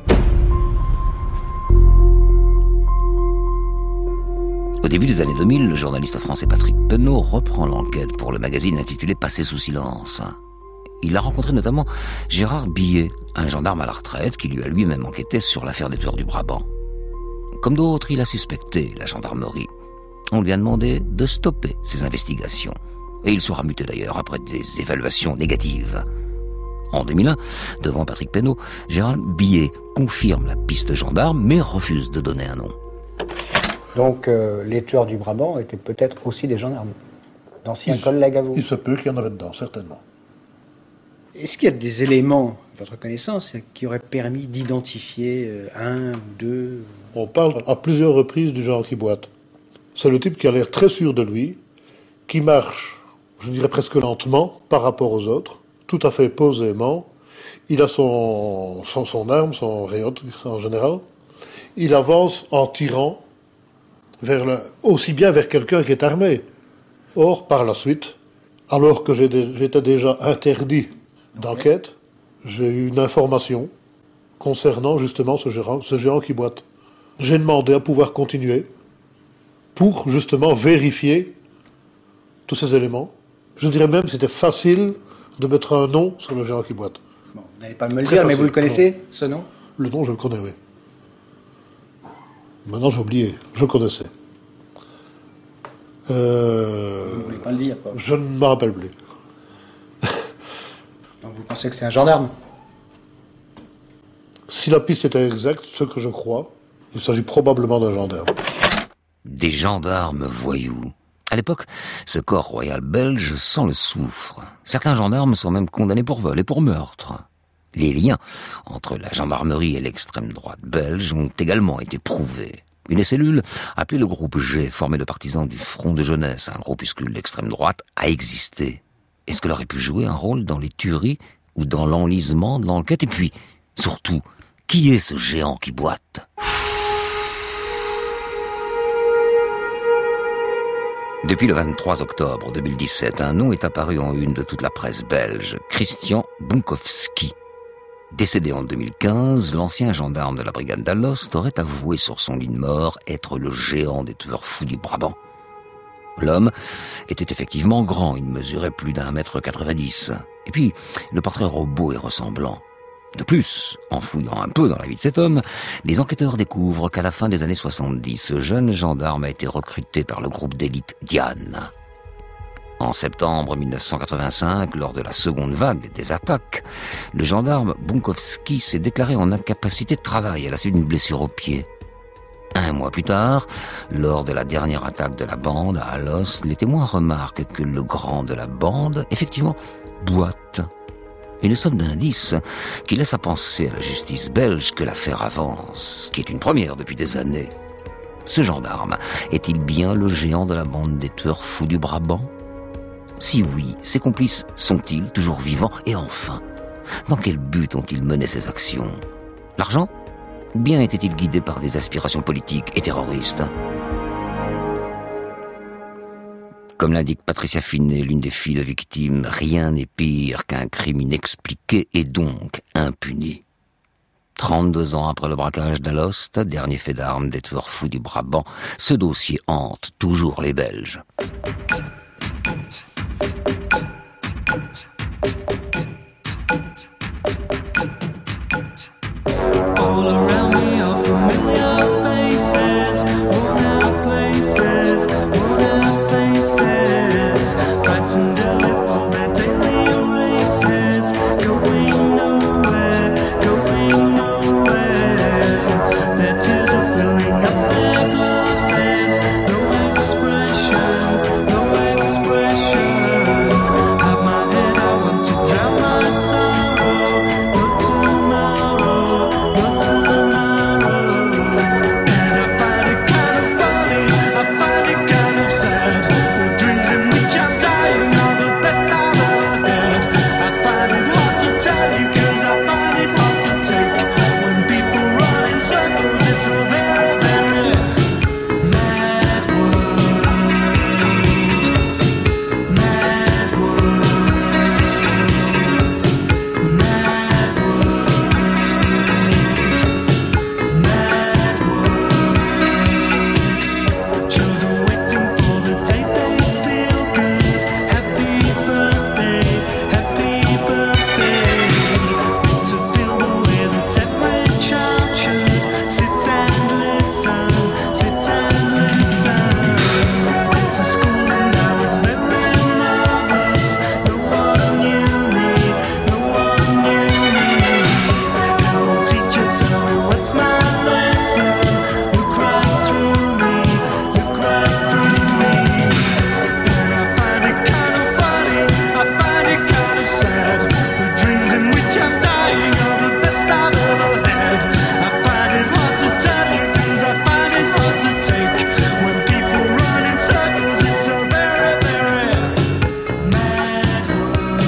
Au début des années deux mille, le journaliste français Patrick Penaud reprend l'enquête pour le magazine intitulé « Passé sous silence ». Il a rencontré notamment Gérard Billet, un gendarme à la retraite qui lui a lui-même enquêté sur l'affaire des tueurs du Brabant. Comme d'autres, il a suspecté la gendarmerie. On lui a demandé de stopper ses investigations. Et il sera muté d'ailleurs après des évaluations négatives. En deux mille un, devant Patrick Penaud, Gérard Billet confirme la piste gendarme, mais refuse de donner un nom. Donc euh, les tueurs du Brabant étaient peut-être aussi des gendarmes, d'anciens il collègues à vous. Il se peut qu'il y en aurait dedans, certainement. Est-ce qu'il y a des éléments, à votre connaissance, qui auraient permis d'identifier euh, un, deux... On parle à plusieurs reprises du genre qui boite. C'est le type qui a l'air très sûr de lui, qui marche, je dirais presque lentement, par rapport aux autres, tout à fait posément. Il a son, son, son arme, son rayot en général. Il avance en tirant vers le, aussi bien vers quelqu'un qui est armé. Or, par la suite, alors que j'étais déjà interdit d'enquête, j'ai eu une information concernant justement ce géant, ce géant qui boite. J'ai demandé à pouvoir continuer pour justement vérifier tous ces éléments. Je dirais même que c'était facile de mettre un nom sur le géant qui boite. Bon, vous n'allez pas me le Très dire, facile. Mais vous le connaissez, non. Ce nom? Le nom, je le connais, oui. Maintenant, j'ai oublié. Je le connaissais. Euh... Vous ne voulez pas le dire, quoi. Je ne me rappelle plus. Donc vous pensez que c'est un gendarme? Si la piste était exacte, ce que je crois, il s'agit probablement d'un gendarme. Des gendarmes voyous. À l'époque, ce corps royal belge sent le soufre. Certains gendarmes sont même condamnés pour vol et pour meurtre. Les liens entre la gendarmerie et l'extrême droite belge ont également été prouvés. Une cellule, appelée le groupe G, formée de partisans du Front de jeunesse, un groupuscule d'extrême droite, a existé. Est-ce qu'elle aurait pu jouer un rôle dans les tueries ou dans l'enlisement de l'enquête? Et puis, surtout, qui est ce géant qui boite? Depuis le vingt-trois octobre deux mille dix-sept, un nom est apparu en une de toute la presse belge, Christian Bunkowski. Décédé en deux mille quinze, l'ancien gendarme de la brigade d'Alost aurait avoué sur son lit de mort être le géant des tueurs fous du Brabant. L'homme était effectivement grand, il mesurait plus d'un mètre quatre-vingt-dix. Et puis, le portrait robot et ressemblant. De plus, en fouillant un peu dans la vie de cet homme, les enquêteurs découvrent qu'à la fin des années soixante-dix, ce jeune gendarme a été recruté par le groupe d'élite Diane. En septembre mille neuf cent quatre-vingt-cinq, lors de la seconde vague des attaques, le gendarme Bunkowski s'est déclaré en incapacité de travail à la suite d'une blessure au pied. Un mois plus tard, lors de la dernière attaque de la bande à Alost, les témoins remarquent que le grand de la bande, effectivement, boite. Une somme d'indices qui laisse à penser à la justice belge que l'affaire avance, qui est une première depuis des années. Ce gendarme est-il bien le géant de la bande des tueurs fous du Brabant ? Si oui, ses complices sont-ils toujours vivants ? Et enfin, dans quel but ont-ils mené ces actions ? L'argent ? Ou bien était-il guidé par des aspirations politiques et terroristes ? Comme l'indique Patricia Finet, l'une des filles de victimes, rien n'est pire qu'un crime inexpliqué et donc impuni. trente-deux ans après le braquage d'Alost, dernier fait d'armes des tueurs fous du Brabant, ce dossier hante toujours les Belges. All around me are familiar faces, worn out places, worn out faces, fighting daily for their daily races, going nowhere, going nowhere. Their tears are filling up their glasses, no expression, no expression. Have my head, I want to drown my sorrow, no tomorrow, no tomorrow. And I find it kind of funny, I find it kind of sad. The dreams in which I'm dying are the best I've ever had. I find it hard to tell you, cause I find it hard to take. When people run in circles, it's a very, very mad world. Mad world. Mad world. Mad world. Children waiting for the day they feel good. Happy birthday, happy birthday. Wait to feel the way that every child should. Sit and listen, sit and listen. Went to school and I was very nervous. No one knew me, no one knew me. Hello teacher, tell me what's my lesson. Look right through me, look right through me. And I find it kind of funny, I find it kind of sad. The dreams in which I'm dying are the best I've ever had. I find it hard to tell you, cause I find it hard to take. When people run in circles, it's a very, very mad world.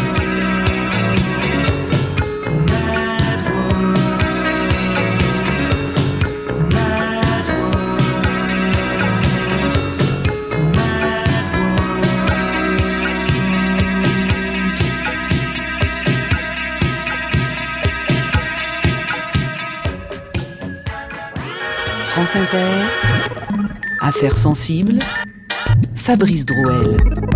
Mad world. Mad world. France Inter, Affaires sensibles, Fabrice Drouel.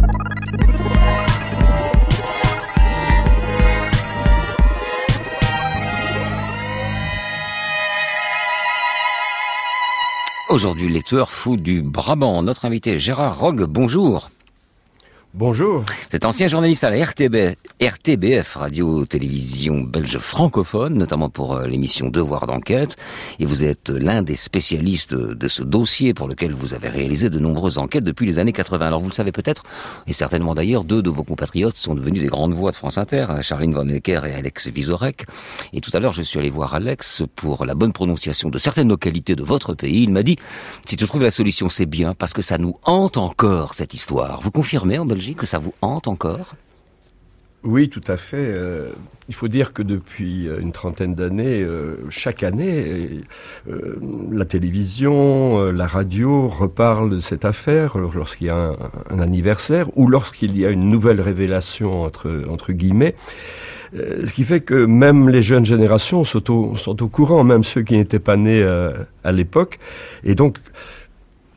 Aujourd'hui, les tueurs fous du Brabant. Notre invité Gérard Rogue, bonjour. Bonjour. Cet ancien journaliste à la R T B, R T B F, radio-télévision belge francophone, notamment pour euh, l'émission Devoir d'enquête. Et vous êtes l'un des spécialistes de ce dossier pour lequel vous avez réalisé de nombreuses enquêtes depuis les années quatre-vingts. Alors vous le savez peut-être, et certainement d'ailleurs, deux de vos compatriotes sont devenus des grandes voix de France Inter, Charline Van Ecker et Alex Vizorek. Et tout à l'heure, je suis allé voir Alex pour la bonne prononciation de certaines localités de votre pays. Il m'a dit, si tu trouves la solution, c'est bien, parce que ça nous hante encore, cette histoire. Vous confirmez en Belgique que ça vous hante encore ? Oui, tout à fait. Euh, il faut dire que depuis une trentaine d'années, euh, chaque année, euh, la télévision, euh, la radio reparle de cette affaire lorsqu'il y a un, un anniversaire ou lorsqu'il y a une nouvelle révélation, entre, entre guillemets. Euh, ce qui fait que même les jeunes générations sont au, sont au courant, même ceux qui n'étaient pas nés euh, à l'époque. Et donc, tout,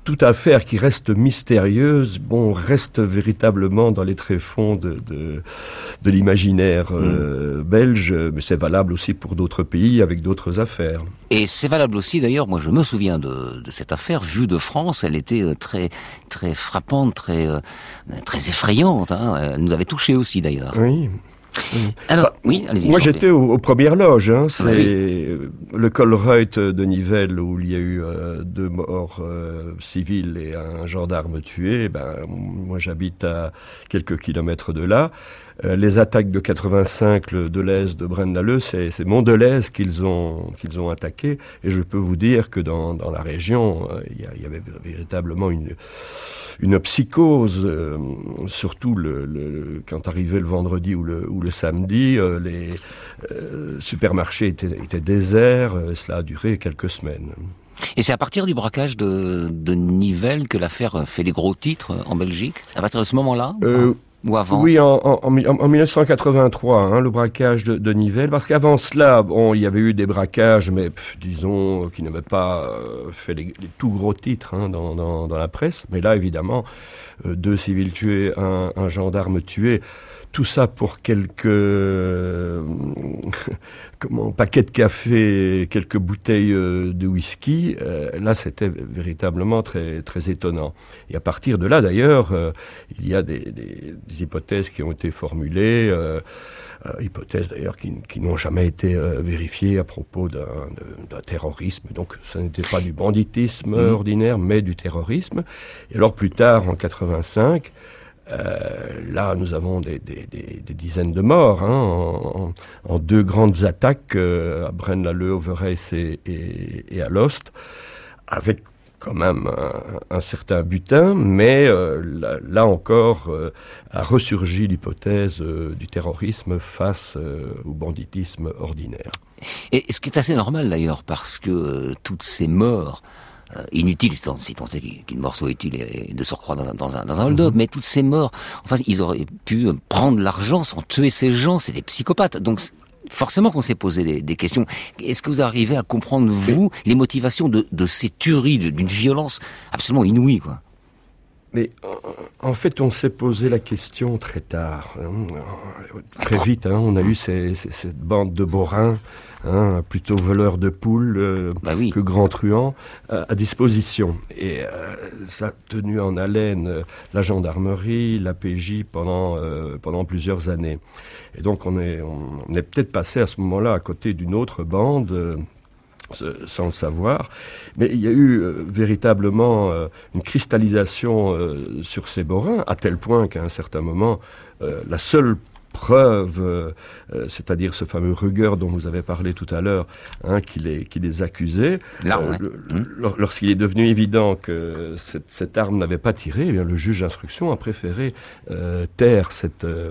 toute affaire qui reste mystérieuse, bon, reste véritablement dans les tréfonds de, de, de l'imaginaire euh, mmh. belge, mais c'est valable aussi pour d'autres pays avec d'autres affaires. Et c'est valable aussi, d'ailleurs, moi je me souviens de, de cette affaire, vue de France, elle était euh, très très frappante, très euh, très effrayante, hein. Elle nous avait touchés aussi, d'ailleurs. Oui. Alors, bah, oui, allez-y. Moi, j'étais aux, aux premières loges. Hein. C'est oui. le Colruyt de Nivelles où il y a eu euh, deux morts euh, civils et un gendarme tué. Ben, moi, j'habite à quelques kilomètres de là. Euh, les attaques de quatre-vingt-cinq, le Deleuze de Braine-l'Alleud, c'est, c'est Mont-Deleuze qu'ils ont qu'ils ont attaqué. Et je peux vous dire que dans dans la région, il euh, y, y avait véritablement une une psychose, euh, surtout le, le, quand arrivait le vendredi ou le, ou le samedi, euh, les euh, supermarchés étaient, étaient déserts, euh, cela a duré quelques semaines. Et c'est à partir du braquage de, de Nivelles que l'affaire fait les gros titres en Belgique? À partir de ce moment-là euh, ou avant? Oui, en, en, en, en mille neuf cent quatre-vingt-trois, hein, le braquage de, de Nivelles, parce qu'avant cela, bon, il y avait eu des braquages, mais pff, disons, qui n'avaient pas euh, fait les, les tout gros titres hein, dans, dans, dans la presse. Mais là, évidemment, euh, deux civils tués, un, un gendarme tué, tout ça pour quelques euh, comment paquets de café, quelques bouteilles euh, de whisky. Euh, là, c'était véritablement très très étonnant. Et à partir de là, d'ailleurs, euh, il y a des, des, des hypothèses qui ont été formulées, euh, euh, hypothèses d'ailleurs qui, qui n'ont jamais été euh, vérifiées à propos d'un, d'un terrorisme. Donc, ça n'était pas du banditisme mmh. ordinaire, mais du terrorisme. Et alors, plus tard, en quatre-vingt-cinq. Euh, là, nous avons des, des, des, des dizaines de morts hein, en, en, en deux grandes attaques euh, à Braine-l'Alleud, Overijse et, et, et à Lost, avec quand même un, un certain butin, mais euh, là, là encore euh, a ressurgi l'hypothèse euh, du terrorisme face euh, au banditisme ordinaire. Et ce qui est assez normal d'ailleurs, parce que euh, toutes ces morts Euh, inutile, si tant est qu'une mort soit utile et de se surcroît dans un, dans un, dans un hold-up, mmh. mais toutes ces morts, enfin, ils auraient pu prendre l'argent sans tuer ces gens, c'est des psychopathes. Donc, forcément qu'on s'est posé des, des questions. Est-ce que vous arrivez à comprendre, vous, les motivations de, de ces tueries, de, d'une violence absolument inouïe, quoi? Mais en fait, on s'est posé la question très tard, hein, très vite. Hein, on a eu ces, ces, cette bande de bourrins, hein, plutôt voleurs de poules euh, bah oui. que grands truands, euh, à disposition. Et euh, ça a tenu en haleine euh, la gendarmerie, la P J pendant euh, pendant plusieurs années. Et donc on est on, on est peut-être passé à ce moment-là à côté d'une autre bande. Euh, sans le savoir, mais il y a eu euh, véritablement euh, une cristallisation euh, sur ces bourrins, à tel point qu'à un certain moment, euh, la seule preuve, euh, euh, c'est-à-dire ce fameux Ruger dont vous avez parlé tout à l'heure, hein, qui les, qui les accusait, Là, euh, ouais. le, mmh. lorsqu'il est devenu évident que cette, cette arme n'avait pas tiré, eh bien, le juge d'instruction a préféré euh, taire cette... Euh,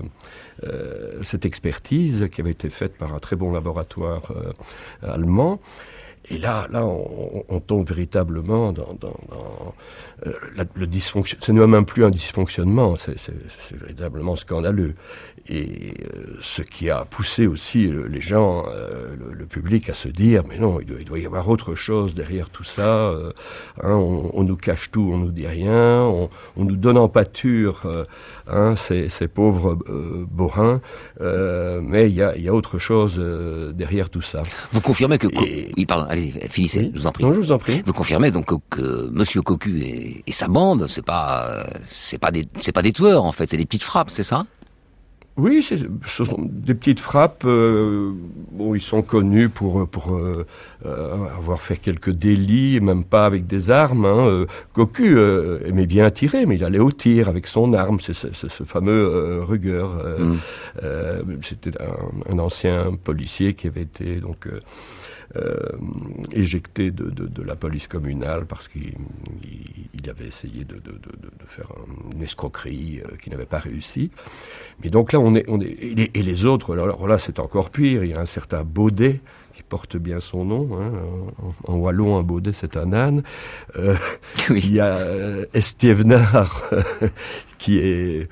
Euh, cette expertise qui avait été faite par un très bon laboratoire euh, allemand. Et là, là, on, on tombe véritablement dans, dans, dans euh, la, le dysfonctionnement. Ce n'est même plus un dysfonctionnement, c'est, c'est, c'est véritablement scandaleux. Et euh, ce qui a poussé aussi euh, les gens, euh, le, le public, à se dire, mais non, il doit, il doit y avoir autre chose derrière tout ça. Euh, hein, on, on nous cache tout, on nous dit rien, on, on nous donne en pâture euh, hein, ces, ces pauvres euh, bourrins. Euh, mais il y a, y a autre chose euh, derrière tout ça. Vous confirmez que... Et... Oui, pardon, allez-y, finissez, oui. je vous en prie. Non, je vous en prie. Vous confirmez donc que, que Monsieur Cocu et, et sa bande, c'est pas, c'est pas des, c'est pas des tueurs en fait, c'est des petites frappes, c'est ça? Oui, c'est, ce sont des petites frappes. Euh, bon, ils sont connus pour pour euh, euh, avoir fait quelques délits, même pas avec des armes. Hein. Euh, Cocu euh, aimait bien tirer, mais il allait au tir avec son arme. C'est, c'est, c'est ce fameux euh, Ruger. Euh, mm. euh, c'était un, un ancien policier qui avait été donc. Euh, Euh, éjecté de, de, de la police communale parce qu'il il, il avait essayé de, de, de, de faire une escroquerie euh, qui n'avait pas réussi. Mais donc là, on est, on est et, les, et les autres, alors là, c'est encore pire. Il y a un certain Baudet qui porte bien son nom. Hein, en, en wallon, un Baudet, c'est un âne. Euh, oui. Il y a euh, Estiévenard qui est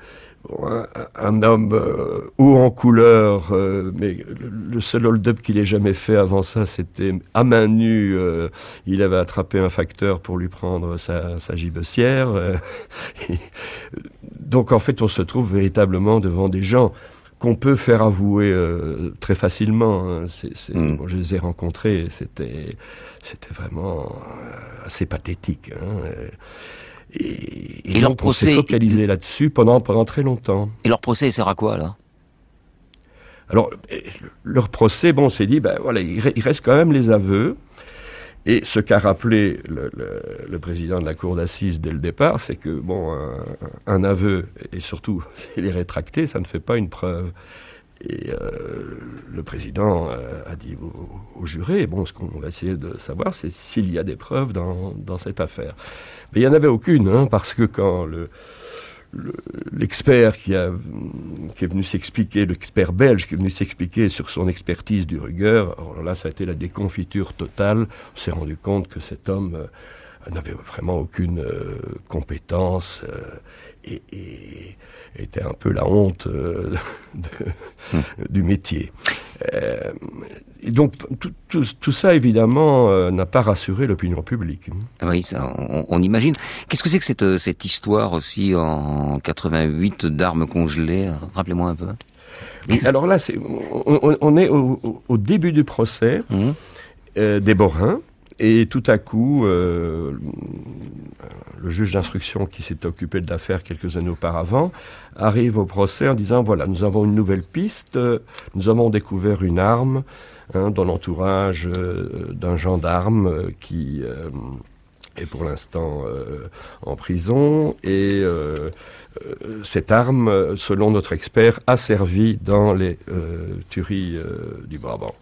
un, un homme euh, haut en couleur, euh, mais le, le seul hold-up qu'il ait jamais fait avant ça, c'était à main nue. Euh, il avait attrapé un facteur pour lui prendre sa, sa gibecière. Euh, et, donc en fait, on se trouve véritablement devant des gens qu'on peut faire avouer euh, très facilement. Hein. C'est, c'est, mm. bon, je les ai rencontrés, c'était, c'était vraiment euh, assez pathétique. Hein. Et, et, et leur donc procès, on s'est focalisé là-dessus pendant, pendant très longtemps. Et leur procès, il sert à quoi, là ? Alors, leur procès, bon, on s'est dit, ben voilà, il reste quand même les aveux. Et ce qu'a rappelé le, le, le président de la cour d'assises dès le départ, c'est que, bon, un, un aveu, et surtout, s'il est rétracté, ça ne fait pas une preuve. Et euh, le président euh, a dit au, au juré, bon, ce qu'on va essayer de savoir, c'est s'il y a des preuves dans, dans cette affaire. Mais il n'y en avait aucune, hein, parce que quand le, le, l'expert qui, a, qui est venu s'expliquer, l'expert belge qui est venu s'expliquer sur son expertise du Rüger, alors là, ça a été la déconfiture totale. On s'est rendu compte que cet homme euh, n'avait vraiment aucune euh, compétence euh, et, et était un peu la honte euh, de, du métier. Euh, et donc tout, tout, tout ça évidemment euh, n'a pas rassuré l'opinion publique. Oui, ça, on, on imagine. Qu'est-ce que c'est que cette, cette histoire aussi en quatre-vingt-huit d'armes congelées ? Rappelez-moi un peu. Et alors là, c'est, on, on est au, au début du procès mmh. euh, des Borins. Et tout à coup, euh, le juge d'instruction qui s'était occupé de l'affaire quelques années auparavant arrive au procès en disant, voilà, nous avons une nouvelle piste, nous avons découvert une arme hein, dans l'entourage euh, d'un gendarme euh, qui euh, est pour l'instant euh, en prison. Et euh, euh, cette arme, selon notre expert, a servi dans les euh, tueries euh, du Brabant.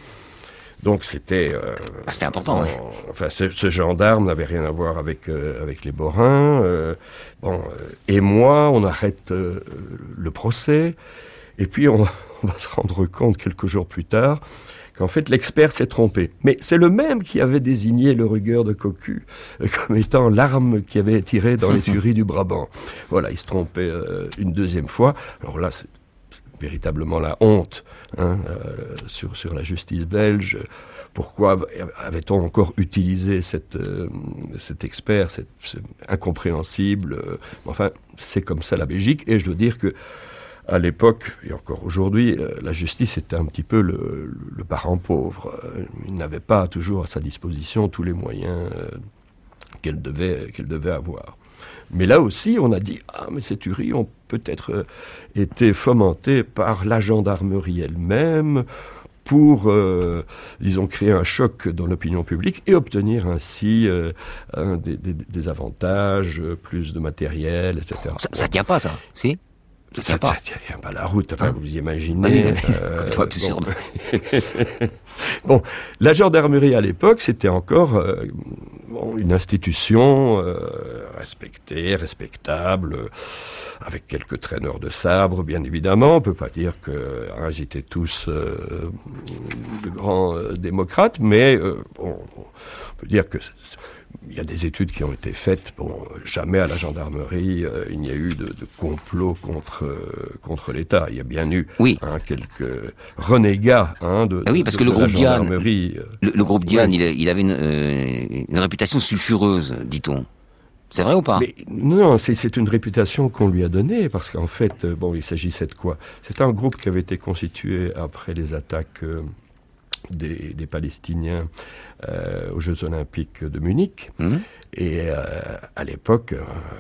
Donc c'était... Euh, ah, c'était important, bon, oui. Enfin, ce, ce gendarme n'avait rien à voir avec euh, avec les Borins. Euh, bon, euh, et moi, on arrête euh, le procès, et puis on, on va se rendre compte quelques jours plus tard qu'en fait l'expert s'est trompé. Mais c'est le même qui avait désigné le Rüger de Cocu euh, comme étant l'arme qui avait tiré dans les tueries du Brabant. Voilà, il se trompait euh, une deuxième fois. Alors là, c'est véritablement la honte hein, euh, sur, sur la justice belge. Pourquoi avait-on encore utilisé cette, euh, cet expert, cette, c'est incompréhensible. Euh, enfin, c'est comme ça la Belgique. Et je dois dire que à l'époque, et encore aujourd'hui, euh, la justice était un petit peu le, le parent pauvre. Euh, il n'avait pas toujours à sa disposition tous les moyens euh, qu'elle devait, qu'elle devait avoir. Mais là aussi, on a dit « Ah, mais ces tueries ont peut-être euh, été fomentées par la gendarmerie elle-même pour, euh, disons, créer un choc dans l'opinion publique et obtenir ainsi euh, un, des, des, des avantages, plus de matériel, et cetera » Ça, ça tient pas, ça, si ? Ça tient pas. Ça tient pas la route. Enfin, hein? Vous Oui, imaginez. oui. Euh, Toi, absurde. Bon. Bon, la gendarmerie à l'époque, c'était encore euh, bon, une institution euh, respectée, respectable, euh, avec quelques traîneurs de sabre, bien évidemment. On peut pas dire que hein, ils étaient tous euh, de grands euh, démocrates, mais euh, bon, on peut dire que il y a des études qui ont été faites. Bon, jamais à la gendarmerie euh, il n'y a eu de, de complot contre euh, contre l'État. Il y a bien eu oui. hein, quelques renégats hein, de, ah oui, parce de, que le de groupe la Diane, gendarmerie. le, le groupe Diane, oui. il, il avait une, euh, une réputation sulfureuse, dit-on. C'est vrai ou pas ? Mais non, c'est, c'est une réputation qu'on lui a donnée, parce qu'en fait, euh, bon, il s'agissait de quoi ? C'était un groupe qui avait été constitué après les attaques euh, des, des Palestiniens euh, aux Jeux Olympiques de Munich. Mmh. Et euh, à l'époque, euh,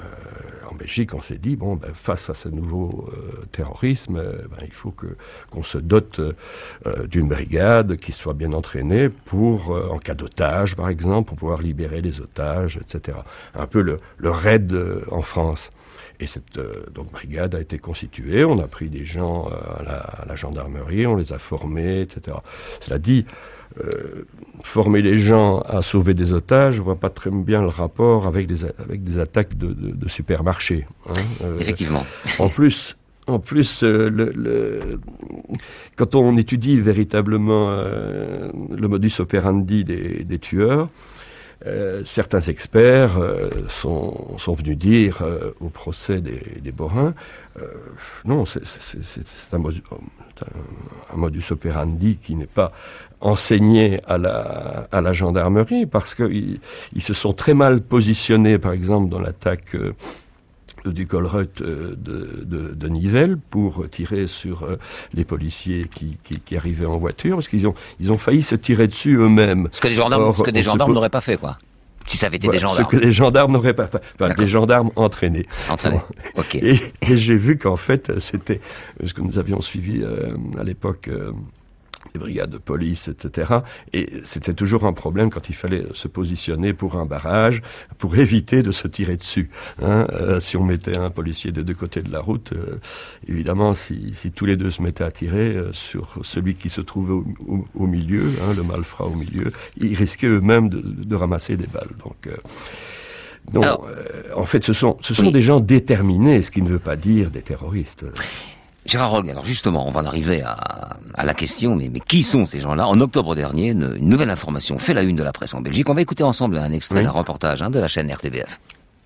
en Belgique, on s'est dit, bon, ben, face à ce nouveau euh, terrorisme, euh, ben, il faut que, qu'on se dote euh, d'une brigade qui soit bien entraînée pour, euh, en cas d'otage, par exemple, pour pouvoir libérer les otages, et cetera. Un peu le, le raid euh, en France. Et cette euh, donc, brigade a été constituée, on a pris des gens euh, à, la, à la gendarmerie, on les a formés, et cetera. Cela dit, Euh, former les gens à sauver des otages, je vois pas très bien le rapport avec des, avec des attaques de, de, de supermarchés. Hein. Euh, Effectivement. En plus, en plus euh, le, le, quand on étudie véritablement euh, le modus operandi des, des tueurs, Euh, certains experts euh, sont, sont venus dire euh, au procès des, des Borins, euh, non, c'est, c'est, c'est, c'est un, modus, un, un modus operandi qui n'est pas enseigné à la, à la gendarmerie, parce qu'ils ils se sont très mal positionnés, par exemple, dans l'attaque euh, du Colruyt de, de, de Nivelles pour tirer sur euh, les policiers qui, qui, qui arrivaient en voiture, parce qu'ils ont, ils ont failli se tirer dessus eux-mêmes. Ce que des gendarmes, Or, ce que des gendarmes peut... n'auraient pas fait, quoi. Si ça avait été voilà, des gendarmes. Ce que les gendarmes n'auraient pas fait. Enfin, D'accord. des gendarmes entraînés. Entraînés. Bon. Ok. Et, et j'ai vu qu'en fait, c'était ce que nous avions suivi euh, à l'époque. Euh, les brigades de police, et cetera. Et c'était toujours un problème quand il fallait se positionner pour un barrage, pour éviter de se tirer dessus. Hein. Euh, si on mettait un policier des deux côtés de la route, euh, évidemment, si, si tous les deux se mettaient à tirer euh, sur celui qui se trouvait au, au, au milieu, hein, le malfrat au milieu, ils risquaient eux-mêmes de, de ramasser des balles. Donc, euh, donc Alors, euh, en fait, ce sont, ce sont oui. des gens déterminés, ce qui ne veut pas dire des terroristes. Gérard Rolg, alors justement, on va en arriver à, à la question, mais, mais qui sont ces gens-là? En octobre dernier, une, une nouvelle information fait la une de la presse en Belgique. On va écouter ensemble un extrait oui. d'un reportage hein, de la chaîne R T B F.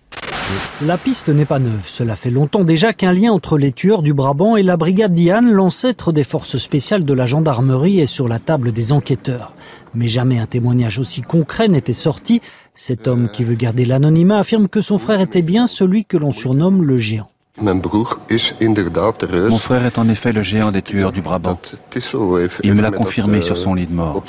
La piste n'est pas neuve. Cela fait longtemps déjà qu'un lien entre les tueurs du Brabant et la brigade Diane, l'ancêtre des forces spéciales de la gendarmerie, est sur la table des enquêteurs. Mais jamais un témoignage aussi concret n'était sorti. Cet homme qui veut garder l'anonymat affirme que son frère était bien celui que l'on surnomme le géant. Mon frère est en effet le géant des tueurs du Brabant. Il me l'a confirmé sur son lit de mort.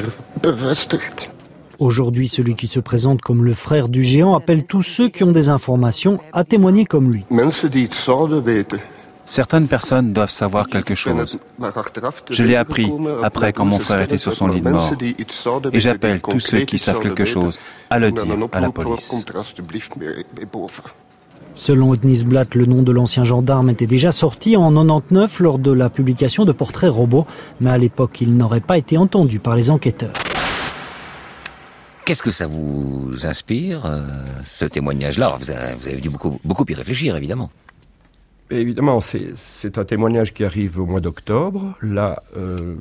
Aujourd'hui, celui qui se présente comme le frère du géant appelle tous ceux qui ont des informations à témoigner comme lui. Certaines personnes doivent savoir quelque chose. Je l'ai appris après quand mon frère était sur son lit de mort. Et j'appelle tous ceux qui savent quelque chose à le dire à la police. Selon Otnisblatt, le nom de l'ancien gendarme était déjà sorti en quatre-vingt-dix-neuf lors de la publication de Portraits robots, mais à l'époque, il n'aurait pas été entendu par les enquêteurs. Qu'est-ce que ça vous inspire, euh, ce témoignage-là? Alors, vous avez, vous avez dû beaucoup, beaucoup y réfléchir, évidemment. Évidemment, c'est, c'est un témoignage qui arrive au mois d'octobre. Là, euh,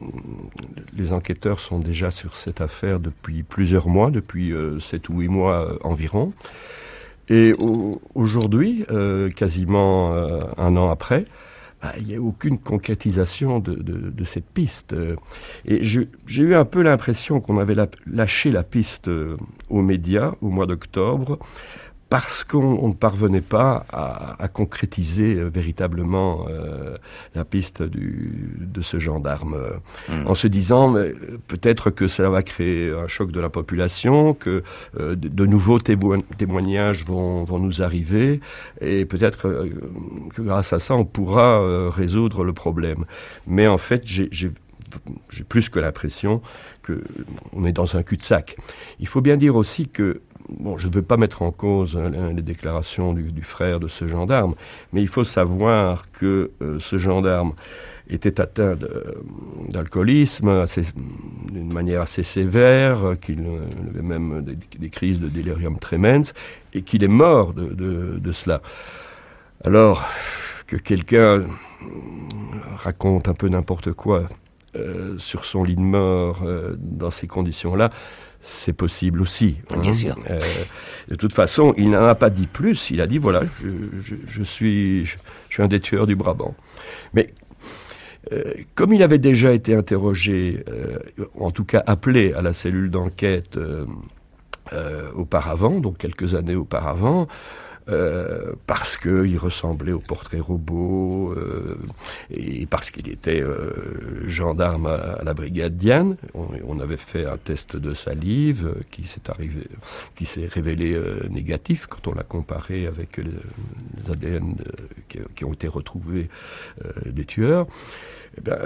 les enquêteurs sont déjà sur cette affaire depuis plusieurs mois, depuis euh, sept ou huit mois euh, environ. Et au, aujourd'hui, euh, quasiment euh, un an après, bah, il n'y a aucune concrétisation de, de, de cette piste. Et je, j'ai eu un peu l'impression qu'on avait la, lâché la piste euh, aux médias au mois d'octobre, parce qu'on on ne parvenait pas à, à concrétiser euh, véritablement euh, la piste du, de ce gendarme, euh, mmh. en se disant mais, peut-être que cela va créer un choc de la population, que euh, de, de nouveaux témo- témoignages vont, vont nous arriver, et peut-être euh, que grâce à ça on pourra euh, résoudre le problème. Mais en fait, j'ai, j'ai, j'ai plus que l'impression que on est dans un cul-de-sac. Il faut bien dire aussi que bon, je ne veux pas mettre en cause hein, les déclarations du, du frère de ce gendarme, mais il faut savoir que euh, ce gendarme était atteint de, d'alcoolisme assez, d'une manière assez sévère, qu'il avait même des, des crises de delirium tremens, et qu'il est mort de, de, de cela. Alors, que quelqu'un raconte un peu n'importe quoi euh, sur son lit de mort euh, dans ces conditions-là, c'est possible aussi. Hein. Bien sûr. Euh, de toute façon, il n'en a pas dit plus. Il a dit, voilà, je, je, je suis, je, je suis un des tueurs du Brabant. Mais euh, comme il avait déjà été interrogé, euh, en tout cas appelé à la cellule d'enquête euh, euh, auparavant, donc quelques années auparavant, Euh, parce qu'il ressemblait au portrait robot euh, et parce qu'il était euh, gendarme à, à la brigade Diane. On, on avait fait un test de salive euh, qui s'est arrivé, qui s'est révélé euh, négatif quand on l'a comparé avec les, les A D N euh, qui, qui ont été retrouvés euh, des tueurs. Eh bien,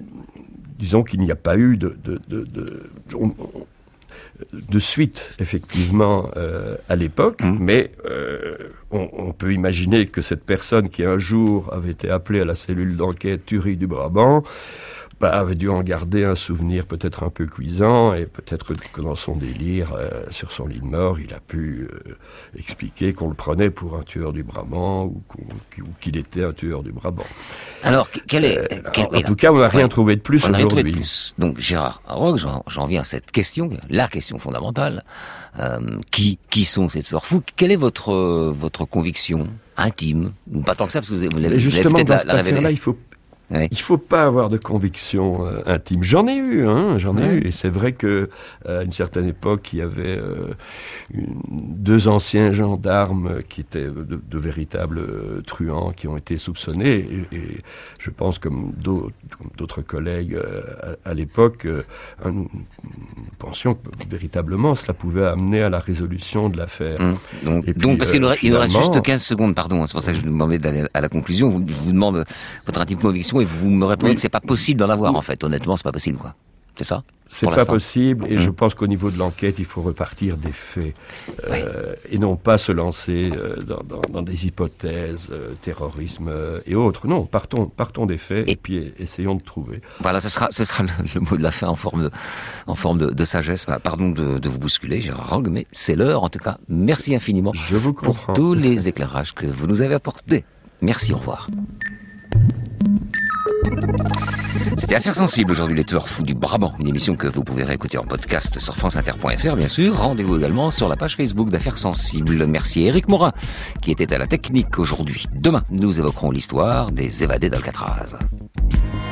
disons qu'il n'y a pas eu de, de, de, de on, on, de suite, effectivement, euh, à l'époque, mmh. mais euh, on, on peut imaginer que cette personne qui un jour avait été appelée à la cellule d'enquête tuerie du Brabant, bah, avait dû en garder un souvenir peut-être un peu cuisant, et peut-être que dans son délire, euh, sur son lit de mort, il a pu euh, expliquer qu'on le prenait pour un tueur du Brabant, ou, ou qu'il était un tueur du Brabant. Alors, quel est... Euh, quel, en, en tout cas, on n'a rien ouais, trouvé de plus on aujourd'hui. Rien trouvé de plus. Donc, Gérard Roch, j'en, j'en viens à cette question, la question fondamentale. Euh, qui, qui sont ces tueurs fous? Quelle est votre, euh, votre conviction intime? Pas tant que ça, parce que vous, vous l'avez, Mais justement, vous l'avez peut-être dans cette affaire-là, il faut Oui. Il faut pas avoir de conviction euh, intime. J'en ai eu, hein, j'en ai oui. eu. Et c'est vrai que euh, à une certaine époque, il y avait euh, une, deux anciens gendarmes qui étaient de, de véritables euh, truands, qui ont été soupçonnés. Et, et je pense, comme d'autres, comme d'autres collègues euh, à, à l'époque, euh, nous pensions que véritablement cela pouvait amener à la résolution de l'affaire. Mmh. Donc, puis, donc, parce euh, qu'il nous reste, finalement... il nous reste juste quinze secondes, pardon. C'est pour ça que je vous demandais d'aller à la conclusion. Vous, je vous demande votre intime conviction. Et vous me répondez oui. que c'est pas possible d'en avoir, en fait. Honnêtement, c'est pas possible, quoi. C'est ça? C'est pas possible, et mmh. je pense qu'au niveau de l'enquête, il faut repartir des faits, euh, oui. et non pas se lancer euh, dans, dans, dans des hypothèses, euh, terrorisme euh, et autres. Non, partons, partons des faits, et, et puis essayons de trouver. Voilà, ce sera, ce sera le, le mot de la fin en forme de, en forme de, de sagesse. Pardon de, de vous bousculer, Gérard Roch, mais c'est l'heure. En tout cas, merci infiniment je vous pour tous les éclairages que vous nous avez apportés. Merci, au revoir. C'était Affaires sensibles aujourd'hui, les tueurs fous du Brabant, une émission que vous pouvez réécouter en podcast sur franceinter point f r, bien sûr. Rendez-vous également sur la page Facebook d'Affaires sensibles. Merci à Éric Morin qui était à la technique aujourd'hui. Demain, nous évoquerons l'histoire des évadés d'Alcatraz.